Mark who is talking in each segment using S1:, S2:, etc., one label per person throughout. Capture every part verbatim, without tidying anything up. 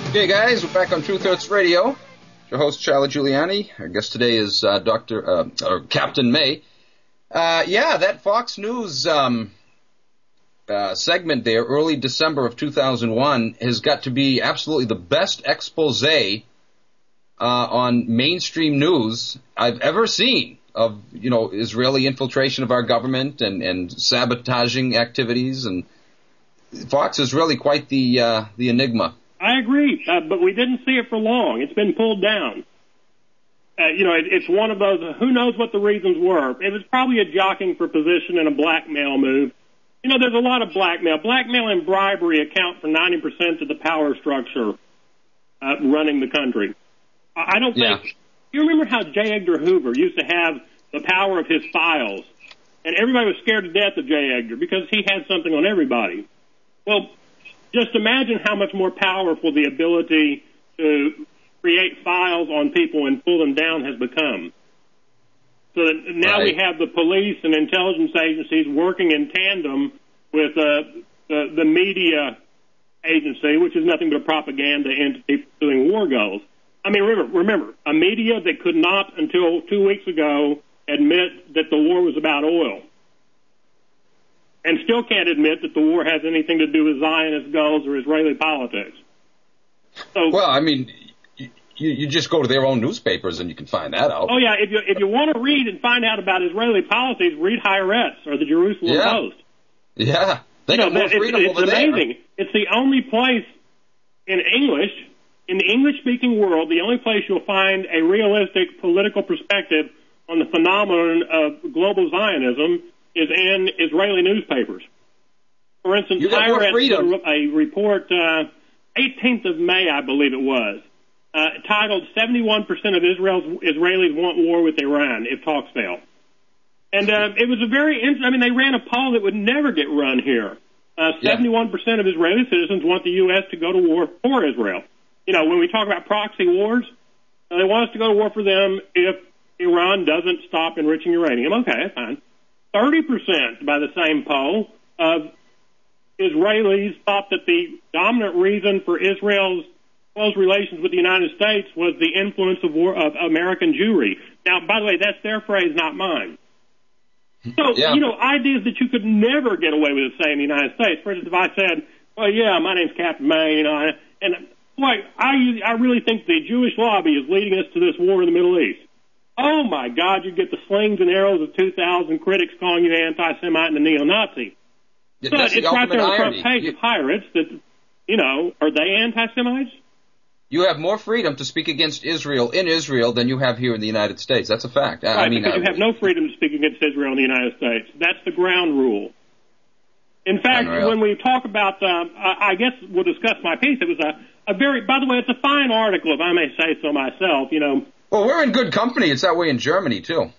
S1: Okay, guys, we're back on Truth Hurts Radio. Your host, Charlie Giuliani. Our guest today is uh, Doctor Uh, or Captain May. Uh, yeah, that Fox News um, uh, segment there, early December of two thousand one, has got to be absolutely the best expose uh, on mainstream news I've ever seen of, you know, Israeli infiltration of our government and, and sabotaging activities. And Fox is really quite the uh, the enigma.
S2: I agree, uh, but we didn't see it for long. It's been pulled down. Uh, you know, it, it's one of those, uh, who knows what the reasons were. It was probably a jockeying for position and a blackmail move. You know, there's a lot of blackmail. Blackmail and bribery account for ninety percent of the power structure uh, running the country. I, I don't think... Yeah. You remember how J. Edgar Hoover used to have the power of his files, and everybody was scared to death of J. Edgar because he had something on everybody. Well, just imagine how much more powerful the ability to create files on people and pull them down has become. So that now right. we have the police and intelligence agencies working in tandem with uh, the, the media agency, which is nothing but a propaganda entity pursuing war goals. I mean, remember, remember, a media that could not until two weeks ago admit that the war was about oil, and still can't admit that the war has anything to do with Zionist goals or Israeli politics. So,
S1: well, I mean, you, you just go to their own newspapers and you can find that out.
S2: Oh, yeah, if you if you want to read and find out about Israeli policies, read Haaretz or the Jerusalem
S1: yeah.
S2: Post.
S1: Yeah, they
S2: you
S1: got
S2: know,
S1: more
S2: it's,
S1: freedom
S2: it's
S1: over there.
S2: amazing. It's the only place in English, in the English-speaking world, the only place you'll find a realistic political perspective on the phenomenon of global Zionism is in Israeli newspapers. For instance, Haaretz did a, a report, uh, eighteenth of May, I believe it was, uh, titled seventy-one percent of Israel's Israelis want war with Iran if talks fail. And uh, it was a very interesting, I mean, they ran a poll that would never get run here. Uh, seventy-one percent of Israeli citizens want the U S to go to war for Israel. You know, when we talk about proxy wars, uh, they want us to go to war for them if Iran doesn't stop enriching uranium. Okay, fine. thirty percent by the same poll of Israelis thought that the dominant reason for Israel's close relations with the United States was the influence of, war, of American Jewry. Now, by the way, that's their phrase, not mine. So, yeah. you know, ideas that you could never get away with saying in the United States. For instance, if I said, well, yeah, my name's Captain May, you know, and, boy, I, I really think the Jewish lobby is leading us to this war in the Middle East. Oh, my God, you get the slings and arrows of two thousand critics calling you anti-Semite and a neo-Nazi.
S1: Yeah,
S2: but it's
S1: the
S2: right there on the
S1: irony.
S2: front page
S1: you,
S2: of Haaretz that, you know, are they anti-Semites?
S1: You have more freedom to speak against Israel in Israel than you have here in the United States. That's a fact.
S2: Right,
S1: I mean,
S2: because
S1: uh,
S2: you have no freedom to speak against Israel in the United States. That's the ground rule. In fact, Unreal. when we talk about, um, I, I guess we'll discuss my piece. It was a, a very, by the way, it's a fine article, if I may say so myself, you know.
S1: Well, we're in good company. It's that way in Germany, too.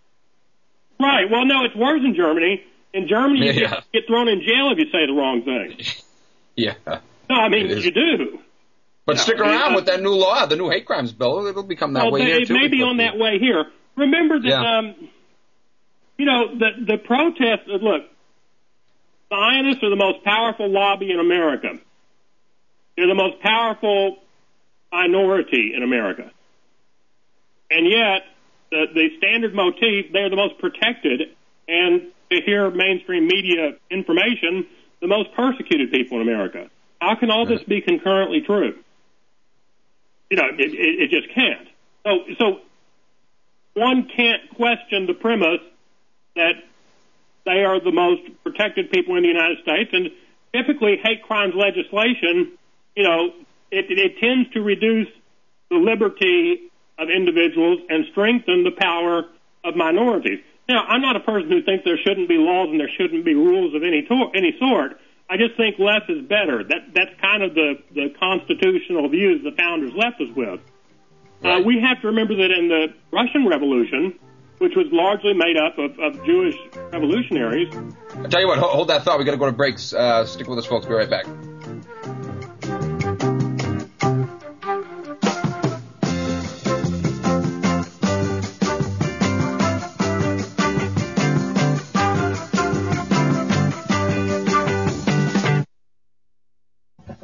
S2: Right. Well, no, it's worse in Germany. In Germany, you
S1: yeah.
S2: get, get thrown in jail if you say the wrong thing.
S1: yeah.
S2: No, I mean, you do.
S1: But
S2: you
S1: stick
S2: know,
S1: around
S2: I mean,
S1: with that new law, the new hate crimes bill. It'll become that
S2: well,
S1: way
S2: they,
S1: here,
S2: it
S1: too.
S2: may be on that way here. Remember that,
S1: yeah.
S2: um, you know, the, the protests, look, Zionists are the most powerful lobby in America. They're the most powerful minority in America. And yet, the, the standard motif, they're the most protected, and to hear mainstream media information, the most persecuted people in America. How can all this be concurrently true? You know, it, it, it just can't. So, so one can't question the premise that they are the most protected people in the United States, and typically hate crimes legislation, you know, it, it tends to reduce the liberty of individuals and strengthen the power of minorities. Now, I'm not a person who thinks there shouldn't be laws and there shouldn't be rules of any to- any sort. I just think less is better. That that's kind of the, the constitutional views the founders left us with. Right. Uh, we have to remember that in the Russian Revolution, which was largely made up of, of Jewish revolutionaries.
S1: I'll tell you what, hold, hold that thought. We got to go to breaks. Uh, stick with us, folks. Be right back.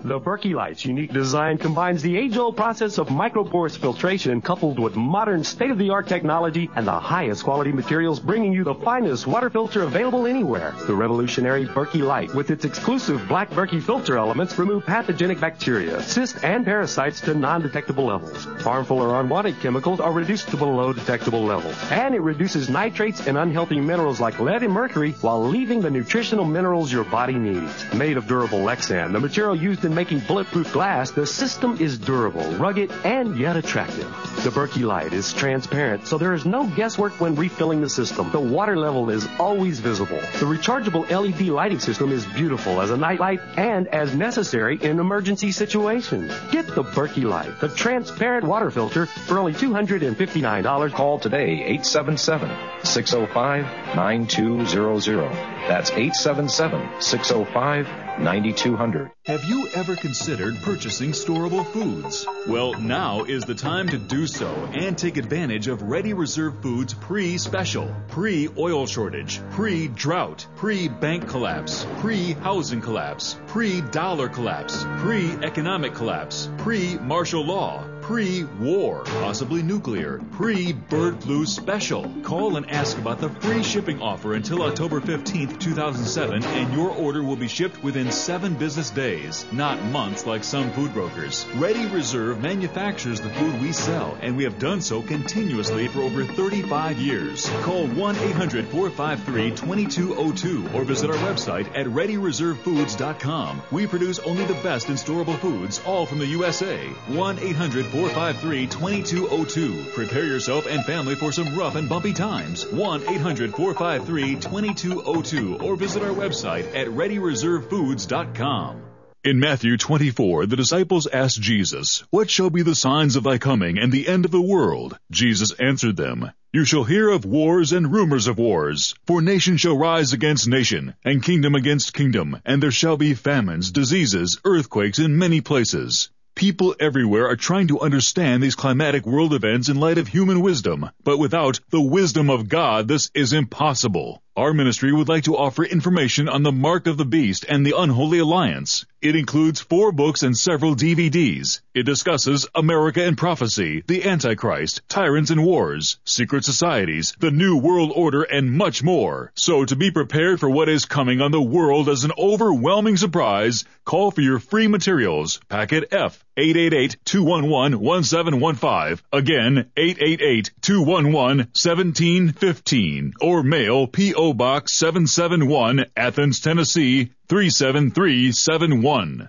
S3: The Berkey Light's unique design combines the age-old process of microporous filtration coupled with modern state-of-the-art technology and the highest quality materials, bringing you the finest water filter available anywhere. The revolutionary Berkey Light, with its exclusive black Berkey filter elements, remove pathogenic bacteria, cysts, and parasites to non-detectable levels. Harmful or unwanted chemicals are reduced to below detectable levels. And it reduces nitrates and unhealthy minerals like lead and mercury while leaving the nutritional minerals your body needs. Made of durable Lexan, the material used in making bulletproof glass, the system is durable, rugged, and yet attractive. The Berkey Light is transparent, so there is no guesswork when refilling the system. The water level is always visible. The rechargeable L E D lighting system is beautiful as a nightlight and as necessary in emergency situations. Get the Berkey Light, the transparent water filter, for only two hundred fifty-nine dollars.
S4: Call today, eight seven seven, six oh five, nine two zero zero. That's eight seven seven, six oh five, nine two zero zero.
S5: Have you ever considered purchasing storable foods? Well, now is the time to do so and take advantage of Ready Reserve Foods pre-special, pre-oil shortage, pre-drought, pre-bank collapse, pre-housing collapse, pre-dollar collapse, pre-economic collapse, pre-martial law, pre-war, possibly nuclear, pre-bird flu special. Call and ask about the free shipping offer until October fifteenth, two thousand seven, and your order will be shipped within seven business days, not months like some food brokers. Ready Reserve manufactures the food we sell, and we have done so continuously for over thirty-five years. Call one eight hundred, four five three, two two zero two or visit our website at ready reserve foods dot com. We produce only the best in storable foods, all from the U S A. one eight hundred, four five three, two two zero two. Prepare yourself and family for some rough and bumpy times. one eight hundred, four five three, two two zero two or visit our website at ready reserve foods dot com. In Matthew twenty-four, the disciples asked Jesus, "What shall be the signs of thy coming and the end of the world?" Jesus answered them, "You shall hear of wars and rumors of wars. For nation shall rise against nation, and kingdom against kingdom, and there shall be famines, diseases, earthquakes in many places." People everywhere are trying to understand these climatic world events in light of human wisdom, but without the wisdom of God, this is impossible. Our ministry would like to offer information on the Mark of the Beast and the Unholy Alliance. It includes four books and several D V Ds. It discusses America and prophecy, the Antichrist, tyrants and wars, secret societies, the New World Order, and much more. So to be prepared for what is coming on the world as an overwhelming surprise, call for your free materials. Packet F, eight eight eight, two one one, one seven one five. Again, eight eight eight, two one one, one seven one five. Or mail P O Box seven seven one, Athens, Tennessee, three seven three seven one.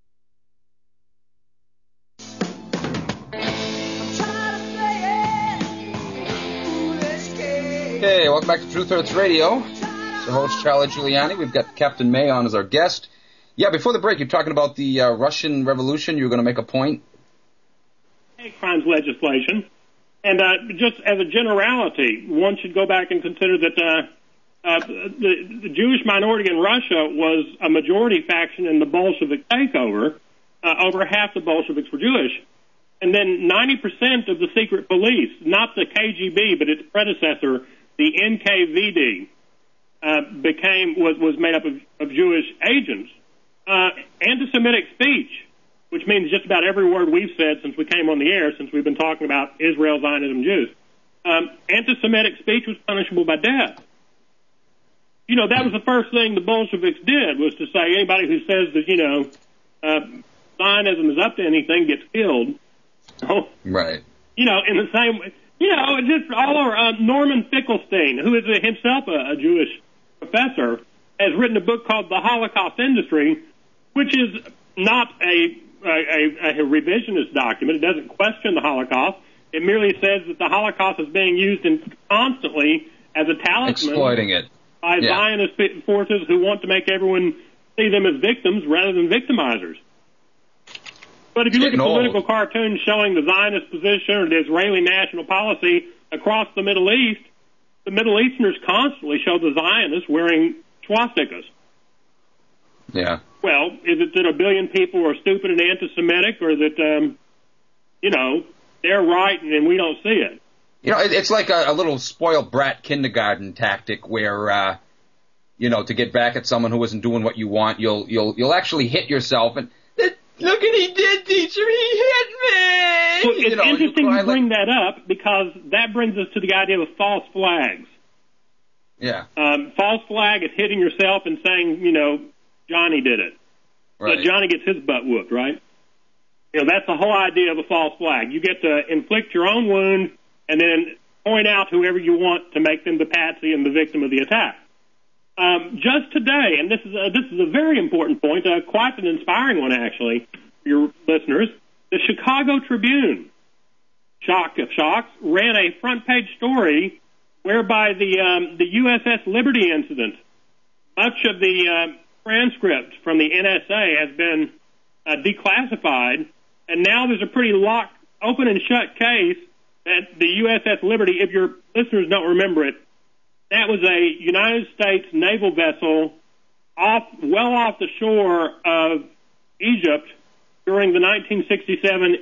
S1: Hey, welcome back to Truth Hurts Radio. It's your host, Charlie Giuliani. We've got Captain May on as our guest. Yeah, before the break, you're talking about the uh, Russian Revolution. You were going to make a point.
S2: Hate crimes legislation. And uh, just as a generality, one should go back and consider that uh, uh, the, the Jewish minority in Russia was a majority faction in the Bolshevik takeover. Uh, over half the Bolsheviks were Jewish. And then ninety percent of the secret police, not the K G B, but its predecessor, the N K V D, uh, became was, was made up of, of Jewish agents. Uh, anti-Semitic speech, which means just about every word we've said since we came on the air, since we've been talking about Israel, Zionism, Jews. Um, anti-Semitic speech was punishable by death. You know, that was the first thing the Bolsheviks did, was to say anybody who says that, you know, uh, Zionism is up to anything gets killed. Oh,
S1: right.
S2: You know, in the same way, you know, just all over, uh, Norman Finkelstein, who is a, himself a, a Jewish professor, has written a book called The Holocaust Industry, which is not a, a, a revisionist document. It doesn't question the Holocaust. It merely says that the Holocaust is being used in constantly as a talisman.
S1: Exploiting it.
S2: By yeah. Zionist forces who want to make everyone see them as victims rather than victimizers. But if you look at political old. cartoons showing the Zionist position or the Israeli national policy across the Middle East, the Middle Easterners constantly show the Zionists wearing swastikas.
S1: Yeah.
S2: Well, is it that a billion people are stupid and anti-Semitic, or that, um, you know, they're right and we don't see it?
S1: You know, it's like a, a little spoiled brat kindergarten tactic where, uh, you know, to get back at someone who isn't doing what you want, you'll you'll you'll actually hit yourself. And Look what he did, teacher. He hit me.
S2: Well, it's
S1: you know,
S2: interesting you,
S1: you
S2: bring
S1: like...
S2: that up because that brings us to the idea of false flags.
S1: Yeah.
S2: Um, false flag is hitting yourself and saying, you know, Johnny did it.
S1: Right.
S2: So Johnny gets his butt whooped, right? You know, that's the whole idea of a false flag. You get to inflict your own wound and then point out whoever you want to make them the patsy and the victim of the attack. Um, just today, and this is a, this is a very important point, uh, quite an inspiring one actually, for your listeners, the Chicago Tribune, shock of shocks, ran a front-page story whereby the um, the U S S Liberty incident, much of the uh, transcript from the N S A has been uh, declassified, and now there's a pretty locked, open and shut case that the U S S Liberty, if your listeners don't remember it, that was a United States naval vessel off, well off the shore of Egypt during the nineteen sixty-seven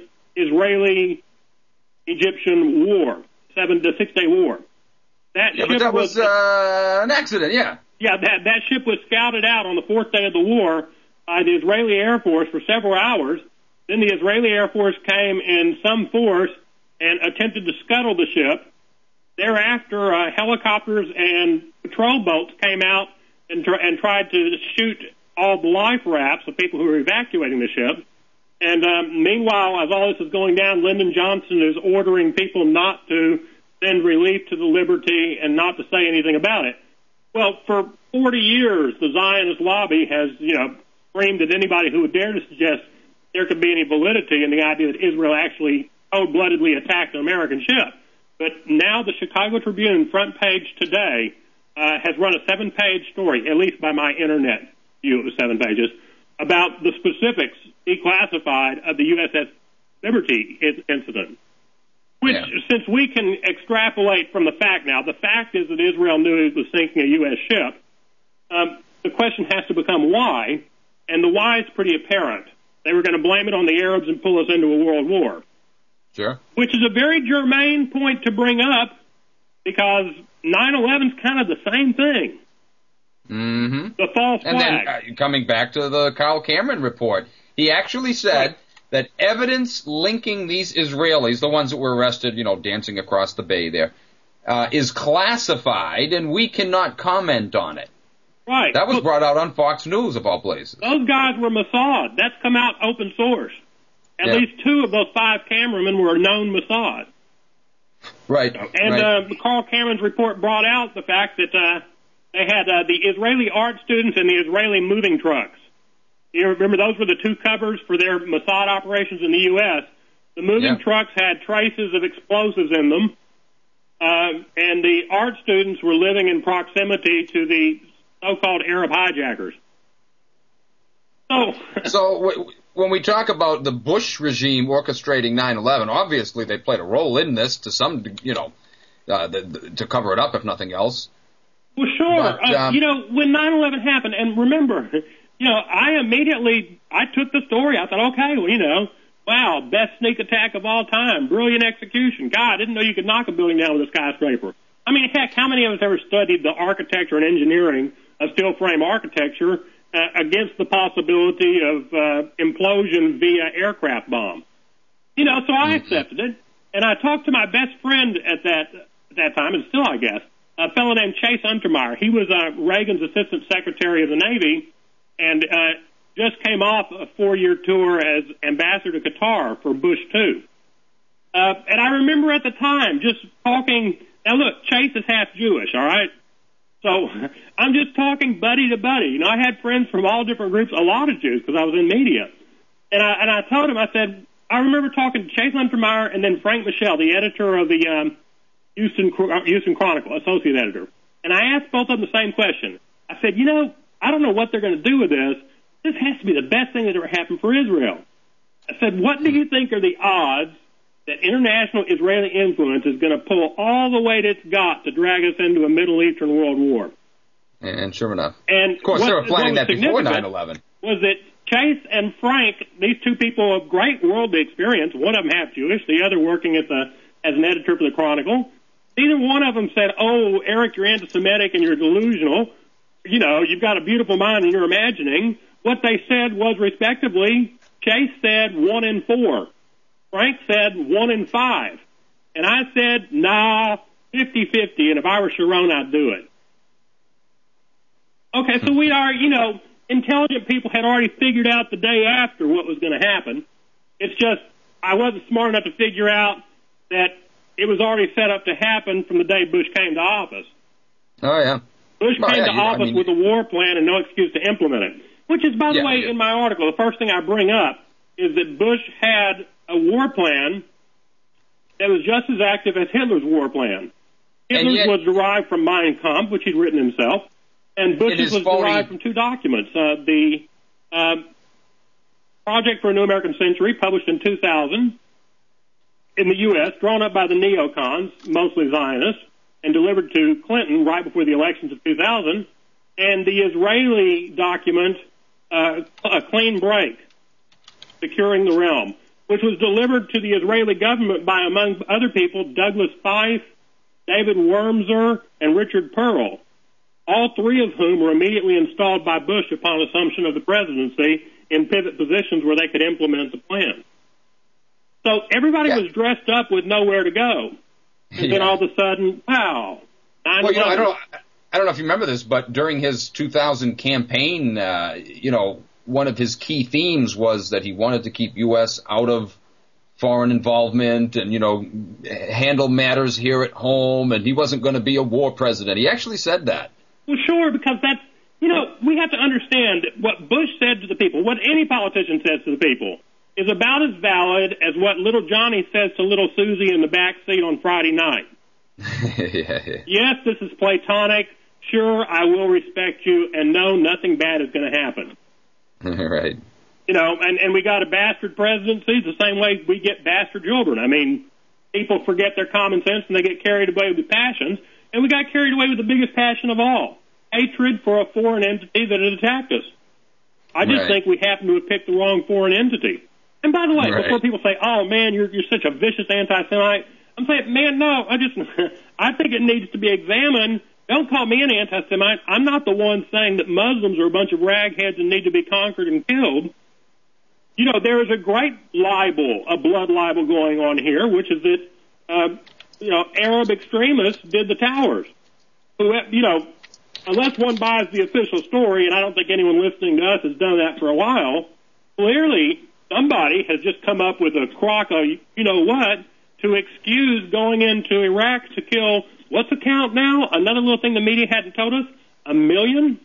S2: Israeli-Egyptian War, seven the Six-Day War. That
S1: yeah,
S2: ship
S1: but that was,
S2: was
S1: uh, an accident, yeah.
S2: Yeah, that, that ship was scouted out on the fourth day of the war by the Israeli Air Force for several hours. Then the Israeli Air Force came in some force and attempted to scuttle the ship. Thereafter, uh, helicopters and patrol boats came out and, tr- and tried to shoot all the life rafts of people who were evacuating the ship. And um, meanwhile, as all this is going down, Lyndon Johnson is ordering people not to send relief to the Liberty and not to say anything about it. Well, for forty years, the Zionist lobby has, you know, screamed at anybody who would dare to suggest there could be any validity in the idea that Israel actually cold-bloodedly attacked an American ship. But now the Chicago Tribune front page today uh, has run a seven-page story, at least by my internet view it was seven pages, about the specifics declassified of the U S S Liberty incident. Which, yeah. Since we can extrapolate from the fact now, the fact is that Israel knew it was sinking a U S ship, um, the question has to become why, and the why is pretty apparent. They were going to blame it on the Arabs and pull us into a world war.
S1: Sure.
S2: Which is a very germane point to bring up because nine eleven is kind of the same thing.
S1: Mm-hmm.
S2: The false flag.
S1: And then uh, coming back to the Carl Cameron report, he actually said right. that evidence linking these Israelis, the ones that were arrested, you know, dancing across the bay there, uh, is classified and we cannot comment on it.
S2: Right.
S1: That was brought out on Fox News, of all places.
S2: Those guys were Mossad. That's come out open source. At yeah. least two of those five cameramen were known Mossad.
S1: Right.
S2: And
S1: right.
S2: Uh, Carl Cameron's report brought out the fact that uh, they had uh, the Israeli art students and the Israeli moving trucks. You remember those were the two covers for their Mossad operations in the U S The moving yeah. trucks had traces of explosives in them, uh, and the art students were living in proximity to the so-called Arab hijackers. So,
S1: so w- when we talk about the Bush regime orchestrating nine eleven, obviously they played a role in this to some, you know, uh, the, the, to cover it up, if nothing else.
S2: Well, sure.
S1: But,
S2: uh,
S1: um,
S2: you know, when nine eleven happened, and remember, you know, I immediately, I took the story. I thought, okay, well, you know, wow, best sneak attack of all time, brilliant execution. God, I didn't know you could knock a building down with a skyscraper. I mean, heck, how many of us ever studied the architecture and engineering of steel frame architecture uh, against the possibility of uh, implosion via aircraft bomb? You know, so I accepted it, and I talked to my best friend at that at that time, and still, I guess, a fellow named Chase Untermeyer. He was uh, Reagan's Assistant Secretary of the Navy, and uh, just came off a four-year tour as ambassador to Qatar for Bush two. Uh, and I remember at the time just talking. Now, look, Chase is half Jewish, all right? So I'm just talking buddy to buddy. You know, I had friends from all different groups, a lot of Jews, because I was in media. And I, and I told him, I said, I remember talking to Chase Untermeyer and then Frank Michelle, the editor of the um, Houston, Houston Chronicle, associate editor. And I asked both of them the same question. I said, you know, I don't know what they're going to do with this. This has to be the best thing that ever happened for Israel. I said, what do you think are the odds that international Israeli influence is going to pull all the weight it's got to drag us into a Middle Eastern world war?
S1: And sure enough.
S2: And
S1: of course,
S2: what,
S1: they were planning that before nine
S2: eleven. Was that Chase and Frank, these two people of great worldly experience, one of them half Jewish, the other working as, a, as an editor for the Chronicle, neither one of them said, oh, Eric, you're anti-Semitic and you're delusional. You know, you've got a beautiful mind and you're imagining. What they said was, respectively, Chase said one in four. Frank said one in five. And I said, nah, fifty-fifty, and if I were Sharon, I'd do it. Okay, so we are, you know, intelligent people had already figured out the day after what was going to happen. It's just I wasn't smart enough to figure out that it was already set up to happen from the day Bush came to office.
S1: Oh, yeah.
S2: Bush
S1: well,
S2: came
S1: yeah,
S2: to
S1: you know,
S2: office
S1: I mean,
S2: with a war plan and no excuse to implement it, which is, by the
S1: yeah,
S2: way,
S1: yeah.
S2: in my article, the first thing I bring up is that Bush had a war plan that was just as active as Hitler's war plan. Hitler's
S1: yet,
S2: was derived from Mein Kampf, which he'd written himself, and Bush's was
S1: phony.
S2: derived from two documents. Uh, the uh, Project for a New American Century, published in two thousand in the U S, drawn up by the neocons, mostly Zionists, and delivered to Clinton right before the elections of two thousand, and the Israeli document, uh, A Clean Break, Securing the Realm, which was delivered to the Israeli government by, among other people, Douglas Feith, David Wormser, and Richard Pearl, all three of whom were immediately installed by Bush upon assumption of the presidency in pivot positions where they could implement the plan. So everybody
S1: yeah.
S2: was dressed up with nowhere to go. And
S1: yeah.
S2: then all of a sudden, wow.
S1: Well, you know, I don't, I don't know if you remember this, but during his two thousand campaign, uh, you know, one of his key themes was that he wanted to keep U S out of foreign involvement and, you know, handle matters here at home, and he wasn't going to be a war president. He actually said that.
S2: Well, sure, because that's, you know, we have to understand that what Bush said to the people, what any politician says to the people, is about as valid as what little Johnny says to little Susie in the back seat on Friday night.
S1: yeah, yeah.
S2: Yes, this is platonic. Sure, I will respect you, and no, nothing bad is going to happen.
S1: Right.
S2: You know, and, and we got a bastard presidency the same way we get bastard children. I mean, people forget their common sense and they get carried away with passions, and we got carried away with the biggest passion of all, hatred for a foreign entity that had attacked us. I just
S1: right.
S2: think we happen to have picked the wrong foreign entity. And by the way,
S1: right.
S2: before people say, oh, man, you're, you're such a vicious anti-Semite, I'm saying, man, no, I just, I think it needs to be examined. Don't call me an anti-Semite. I'm not the one saying that Muslims are a bunch of ragheads and need to be conquered and killed. You know, there is a great libel, a blood libel going on here, which is that, uh, you know, Arab extremists did the towers. Who, you know, unless one buys the official story, and I don't think anyone listening to us has done that for a while, clearly somebody has just come up with a crock of, you know what, to excuse going into Iraq to kill, what's the count now? Another little thing the media hadn't told us, a million?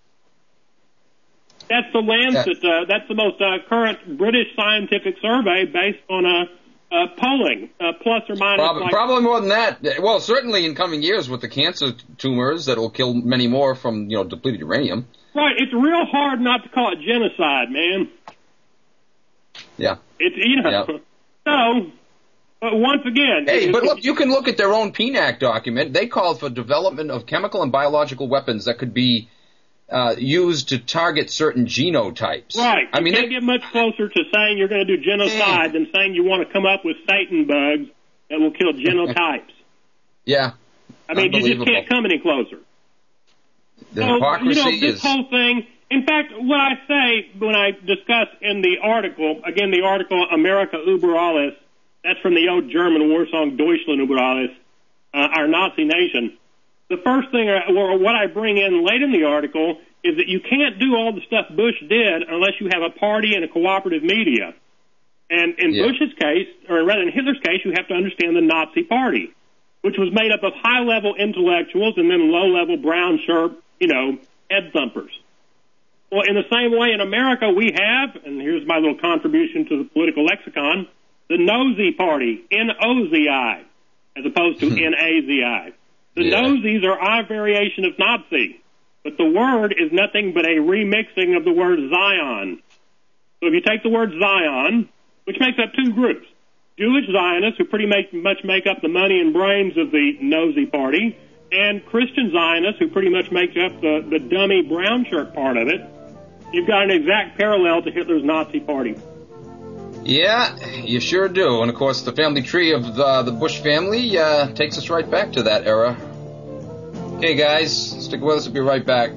S2: That's the Lancet. Uh, that's the most uh, current British scientific survey based on a, a polling, uh, plus or minus.
S1: Probably,
S2: like,
S1: probably more than that. Well, certainly in coming years with the cancer tumors that will kill many more from, you know, depleted uranium.
S2: Right. It's real hard not to call it genocide, man.
S1: Yeah.
S2: It's, you know.
S1: Yeah.
S2: So, but once again.
S1: Hey,
S2: it,
S1: but look, you can look at their own P N A C document. They called for development of chemical and biological weapons that could be Uh, used to target certain genotypes.
S2: Right.
S1: I mean,
S2: you can't
S1: they,
S2: get much closer to saying you're going to do genocide than saying you want to come up with Satan bugs that will kill genotypes.
S1: Yeah.
S2: I mean, you just can't come any closer.
S1: The
S2: so,
S1: hypocrisy
S2: you know, this
S1: is...
S2: whole thing, in fact, what I say when I discuss in the article, again, the article, America über alles, that's from the old German war song, Deutschland über alles, uh, our Nazi nation. The first thing, or what I bring in late in the article, is that you can't do all the stuff Bush did unless you have a party and a cooperative media. And in
S1: yeah.
S2: Bush's case, or rather in Hitler's case, you have to understand the Nazi Party, which was made up of high-level intellectuals and then low-level brown shirt, you know, head thumpers. Well, in the same way in America we have, and here's my little contribution to the political lexicon, the Nosy Party, N O Z I, as opposed to N A Z I. The
S1: yeah.
S2: Nosies are our variation of Nazi, but the word is nothing but a remixing of the word Zion. So if you take the word Zion, which makes up two groups, Jewish Zionists, who pretty make, much make up the money and brains of the Nosy Party, and Christian Zionists, who pretty much make up the, the dummy brown shirt part of it, you've got an exact parallel to Hitler's Nazi Party.
S1: Yeah, you sure do. And, of course, the family tree of the, the Bush family uh, takes us right back to that era. Okay, guys, stick with us. We'll be right back.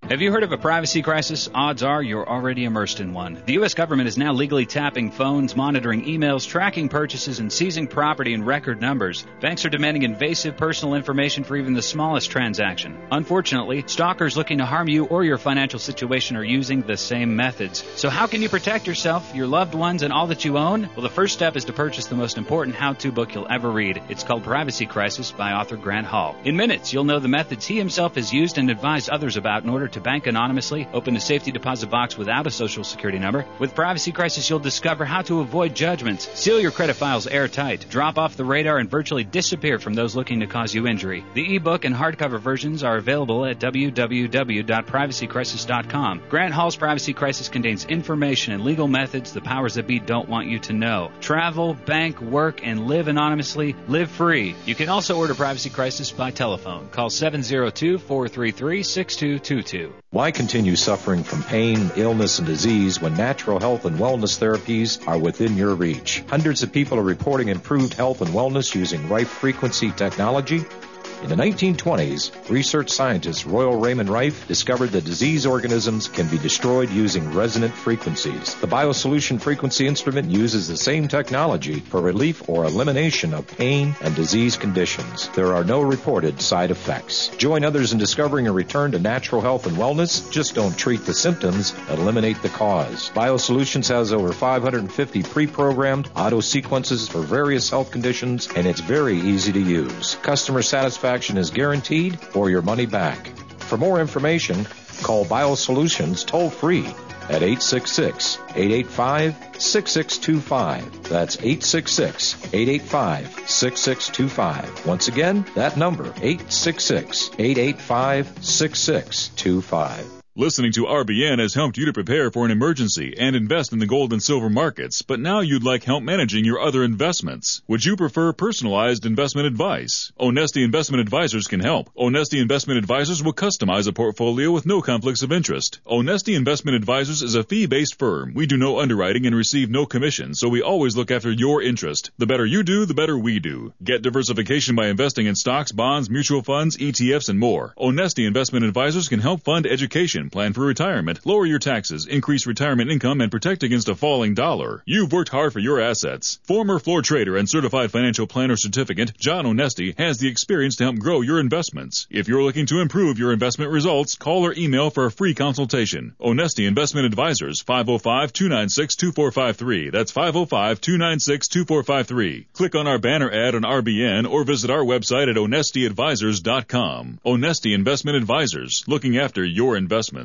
S6: Have you heard of a privacy crisis? Odds are you're already immersed in one. The U S government is now legally tapping phones, monitoring emails, tracking purchases, and seizing property in record numbers. Banks are demanding invasive personal information for even the smallest transaction. Unfortunately, stalkers looking to harm you or your financial situation are using the same methods. So how can you protect yourself, your loved ones, and all that you own? Well, the first step is to purchase the most important how-to book you'll ever read. It's called Privacy Crisis by author Grant Hall. In minutes, you'll know the methods he himself has used and advised others about in order to bank anonymously, open a safety deposit box without a social security number. With Privacy Crisis, you'll discover how to avoid judgments, seal your credit files airtight, drop off the radar, and virtually disappear from those looking to cause you injury. The ebook and hardcover versions are available at w w w dot privacy crisis dot com. Grant Hall's Privacy Crisis contains information and legal methods the powers that be don't want you to know. Travel, bank, work, and live anonymously. Live free. You can also order Privacy Crisis by telephone. Call seven zero two, four three three, six two two two.
S4: Why continue suffering from pain, illness, and disease when natural health and wellness therapies are within your reach? Hundreds of people are reporting improved health and wellness using Rife frequency technology. In the nineteen twenties, research scientist Royal Raymond Rife discovered that disease organisms can be destroyed using resonant frequencies. The BioSolution frequency instrument uses the same technology for relief or elimination of pain and disease conditions. There are no reported side effects. Join others in discovering a return to natural health and wellness. Just don't treat the symptoms, eliminate the cause. BioSolutions has over five hundred fifty pre-programmed auto sequences for various health conditions, and it's very easy to use. Customer satisfaction is guaranteed or your money back. For more information, call BioSolutions toll-free at eight six six, eight eight five, six six two five. That's eight six six, eight eight five, six six two five. Once again, that number, eight six six, eight eight five, six six two five.
S5: Listening to R B N has helped you to prepare for an emergency and invest in the gold and silver markets, but now you'd like help managing your other investments. Would you prefer personalized investment advice? Onesti Investment Advisors can help. Onesti Investment Advisors will customize a portfolio with no conflicts of interest. Onesti Investment Advisors is a fee-based firm. We do no underwriting and receive no commission, so we always look after your interest. The better you do, the better we do. Get diversification by investing in stocks, bonds, mutual funds, E T Fs, and more. Onesti Investment Advisors can help fund education, plan for retirement, lower your taxes, increase retirement income, and protect against a falling dollar. You've worked hard for your assets. Former floor trader and certified financial planner certificate, John Onesti, has the experience to help grow your investments. If you're looking to improve your investment results, call or email for a free consultation. Onesti Investment Advisors, five oh five, two nine six, two four five three. That's five oh five, two nine six, two four five three. Click on our banner ad on R B N or visit our website at onesti advisors dot com. Onesti Investment Advisors, looking after your investments.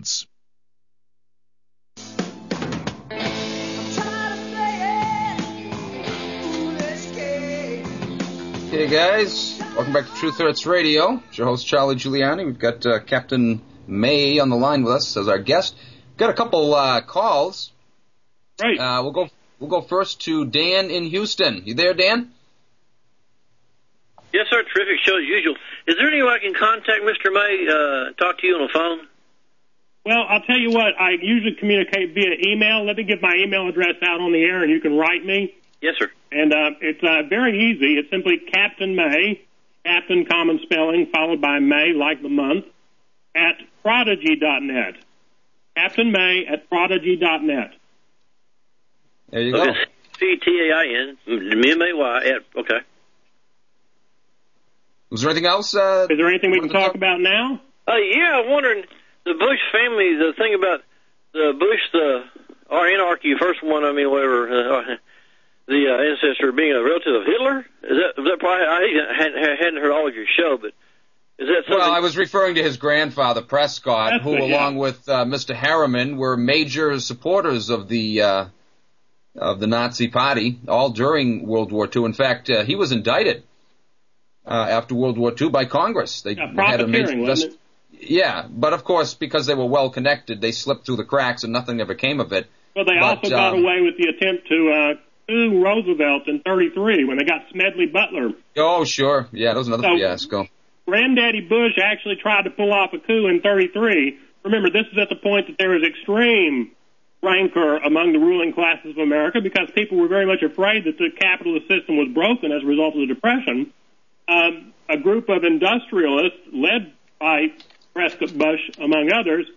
S1: Hey guys, welcome back to Truth Hurts Radio. It's your host Charlie Giuliani. We've got uh, Captain May on the line with us as our guest. We've got a couple uh, calls.
S2: Right.
S1: Uh, we'll go. We'll go first to Dan in Houston. You there, Dan?
S7: Yes, sir. Terrific show as usual. Is there any way I can contact Mister May? Uh, talk to you on the phone?
S2: Well, I'll tell you what, I usually communicate via email. Let me get my email address out on the air, and you can write me.
S7: Yes, sir.
S2: And uh, it's uh, very easy. It's simply Captain May, Captain common spelling, followed by May, like the month, at prodigy dot net. Captain May at prodigy dot net.
S1: There you
S7: okay.
S1: go.
S7: C T A I N, M A Y, okay.
S1: Was there anything else? Uh,
S2: Is there anything we can talk,
S1: talk
S2: about now?
S7: Uh, yeah, I'm wondering, the Bush family, the thing about the Bush, the or anarchy, first one, I mean, whatever, uh, the uh, ancestor being a relative of Hitler? Is that, is that probably, I hadn't, hadn't heard all of your show, but is that something?
S1: Well, I was referring to his grandfather, Prescott,
S2: That's
S1: who,
S2: it, yeah.
S1: along with uh, Mister Harriman, were major supporters of the uh, of the Nazi Party, all during World War Two. In fact, uh, he was indicted uh, after World War Two by Congress. They
S2: Yeah,
S1: had a major
S2: profiteering, wasn't it?
S1: Yeah, but of course, because they were well connected, they slipped through the cracks and nothing ever came of it.
S2: Well, they
S1: But,
S2: also got
S1: um,
S2: away with the attempt to uh, coup Roosevelt in thirty-three when they got Smedley Butler.
S1: Oh, sure. Yeah, that was another
S2: So-
S1: fiasco.
S2: Granddaddy Bush actually tried to pull off a coup in thirty-three. Remember, this is at the point that there was extreme rancor among the ruling classes of America because people were very much afraid that the capitalist system was broken as a result of the Depression. Um, a group of industrialists, led by Prescott Bush, among others,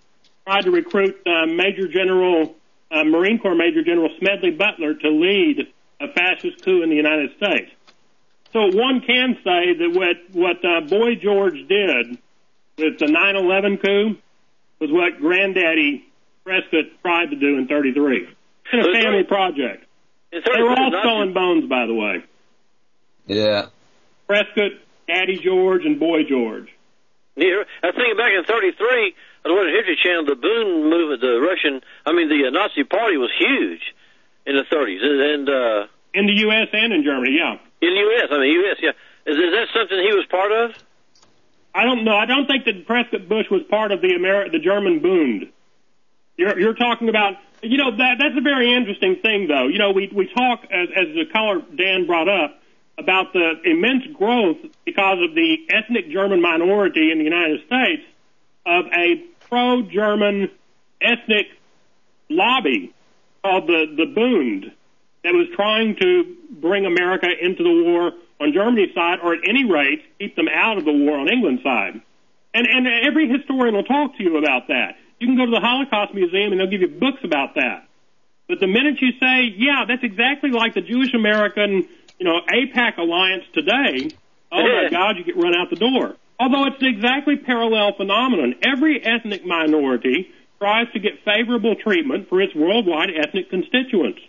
S2: tried to recruit uh, Major General, uh, Marine Corps Major General Smedley Butler to lead a fascist coup in the United States. So one can say that what, what uh, Boy George did with the nine eleven coup was what Granddaddy Prescott tried to do in thirty-three. It's a family project. They were all skull and bones, by the way.
S1: Yeah.
S2: Prescott, Daddy George, and Boy George.
S7: Yeah, I think back in thirty-three, I watched the History Channel, the Boone movement, the Russian, I mean, the uh, Nazi Party was huge in the thirties. And, and uh,
S2: in the U S and in Germany, yeah.
S7: In the U S, I mean, U S, yeah. Is, is that something he was part of?
S2: I don't know. I don't think that Prescott Bush was part of the Ameri- the German Bund. You're, you're talking about, you know, that that's a very interesting thing, though. You know, we, we talk, as, as the caller Dan brought up, about the immense growth because of the ethnic German minority in the United States of a pro-German ethnic lobby called the, the Bund that was trying to bring America into the war on Germany's side, or at any rate, keep them out of the war on England's side. And, and every historian will talk to you about that. You can go to the Holocaust Museum and they'll give you books about that. But the minute you say, yeah, that's exactly like the Jewish American, you know, AIPAC alliance today, oh my God, you get run out the door. Although it's an exactly parallel phenomenon. Every ethnic minority tries to get favorable treatment for its worldwide ethnic constituents.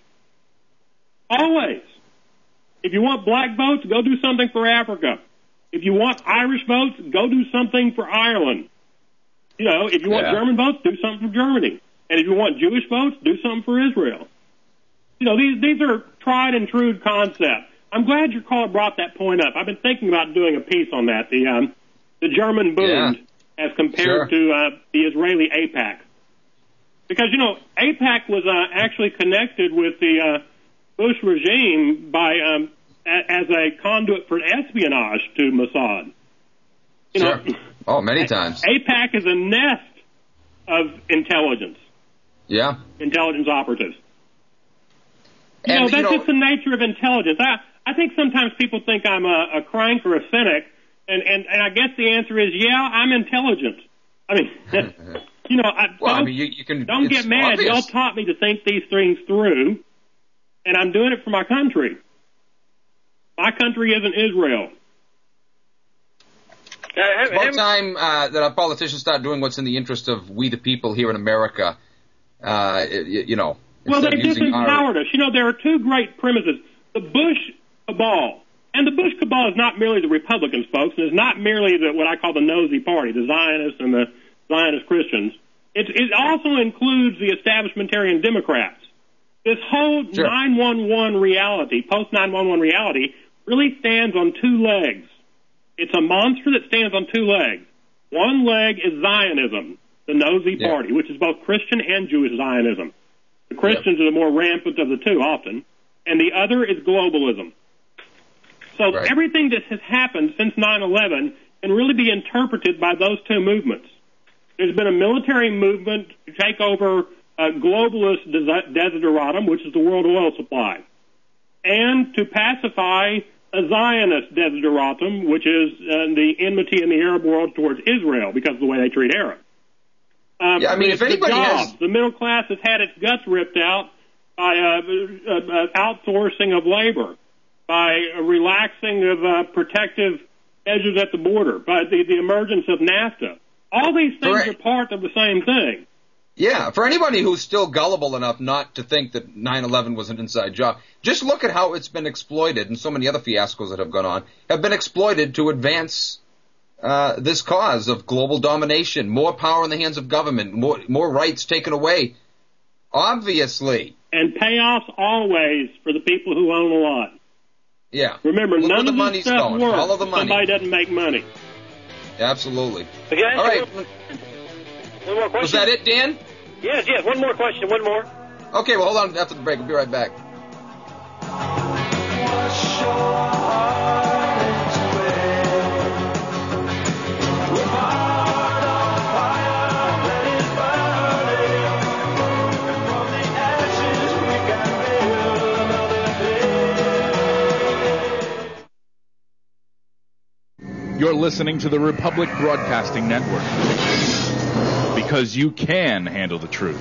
S2: Always. If you want black votes, go do something for Africa. If you want Irish votes, go do something for Ireland. You know, if you want
S1: yeah.
S2: German votes, do something for Germany. And if you want Jewish votes, do something for Israel. You know, these these are tried and true concepts. I'm glad your caller brought that point up. I've been thinking about doing a piece on that, the um, the German Bund yeah. as compared
S1: sure.
S2: to uh, the Israeli AIPAC. Because, you know, AIPAC was uh, actually connected with the uh, Bush regime by um, a, as a conduit for espionage to Mossad. You
S1: sure.
S2: know,
S1: oh, many times.
S2: AIPAC is a nest of intelligence.
S1: Yeah.
S2: Intelligence operatives. You
S1: and,
S2: know, that's
S1: you know,
S2: just the nature of intelligence. I, I think sometimes people think I'm a, a crank or a cynic, and, and, and I guess the answer is, yeah, I'm intelligent. I mean, you know, I,
S1: well,
S2: don't,
S1: I mean, you, you can,
S2: don't get mad.
S1: Obvious.
S2: Y'all taught me to think these things through, and I'm doing it for my country. My country isn't Israel.
S1: It's about time uh, that our politicians start doing what's in the interest of we the people here in America. Uh, you, you know.
S2: Well, they disempowered our... us. You know, there are two great premises. The Bush cabal. And the Bush cabal is not merely the Republicans, folks, and it's not merely the, what I call the nosy party, the Zionists and the Zionist Christians. It, it also includes the establishmentarian Democrats. This whole sure. nine one one reality, post nine one one reality, really stands on two legs. It's a monster that stands on two legs. One leg is Zionism, the nosy yeah. party, which is both Christian and Jewish Zionism. The Christians yep. are the more rampant of the two often. And the other is globalism. So right. everything that has happened since nine eleven can really be interpreted by those two movements. There's been a military movement to take over a globalist desideratum, which is the world oil supply, and to pacify a Zionist desideratum, which is uh, the enmity in the Arab world towards Israel because of the way they treat Arabs. Um,
S1: yeah, I mean, if anybody
S2: the jobs,
S1: has...
S2: The middle class has had its guts ripped out by uh, uh, uh, outsourcing of labor, by uh, relaxing of uh, protective measures at the border, by the, the emergence of NAFTA. All these things
S1: for,
S2: are part of the same thing.
S1: Yeah, for anybody who's still gullible enough not to think that nine eleven was an inside job, just look at how it's been exploited, and so many other fiascos that have gone on have been exploited to advance uh, this cause of global domination, more power in the hands of government, more, more rights taken away. Obviously.
S2: And payoffs always for the people who own a lot.
S1: Yeah.
S2: Remember,
S1: Look
S2: none of
S1: the
S2: this stuff
S1: going.
S2: works
S1: Follow the money.
S2: Somebody doesn't make money.
S1: Absolutely.
S7: Okay,
S1: all right.
S7: One, one more question.
S1: Was that it, Dan?
S7: Yes, yes. One more question. One more.
S1: Okay, well, hold on after the break. We'll be right back.
S8: You're listening to the Republic Broadcasting Network.
S5: because you can handle the truth.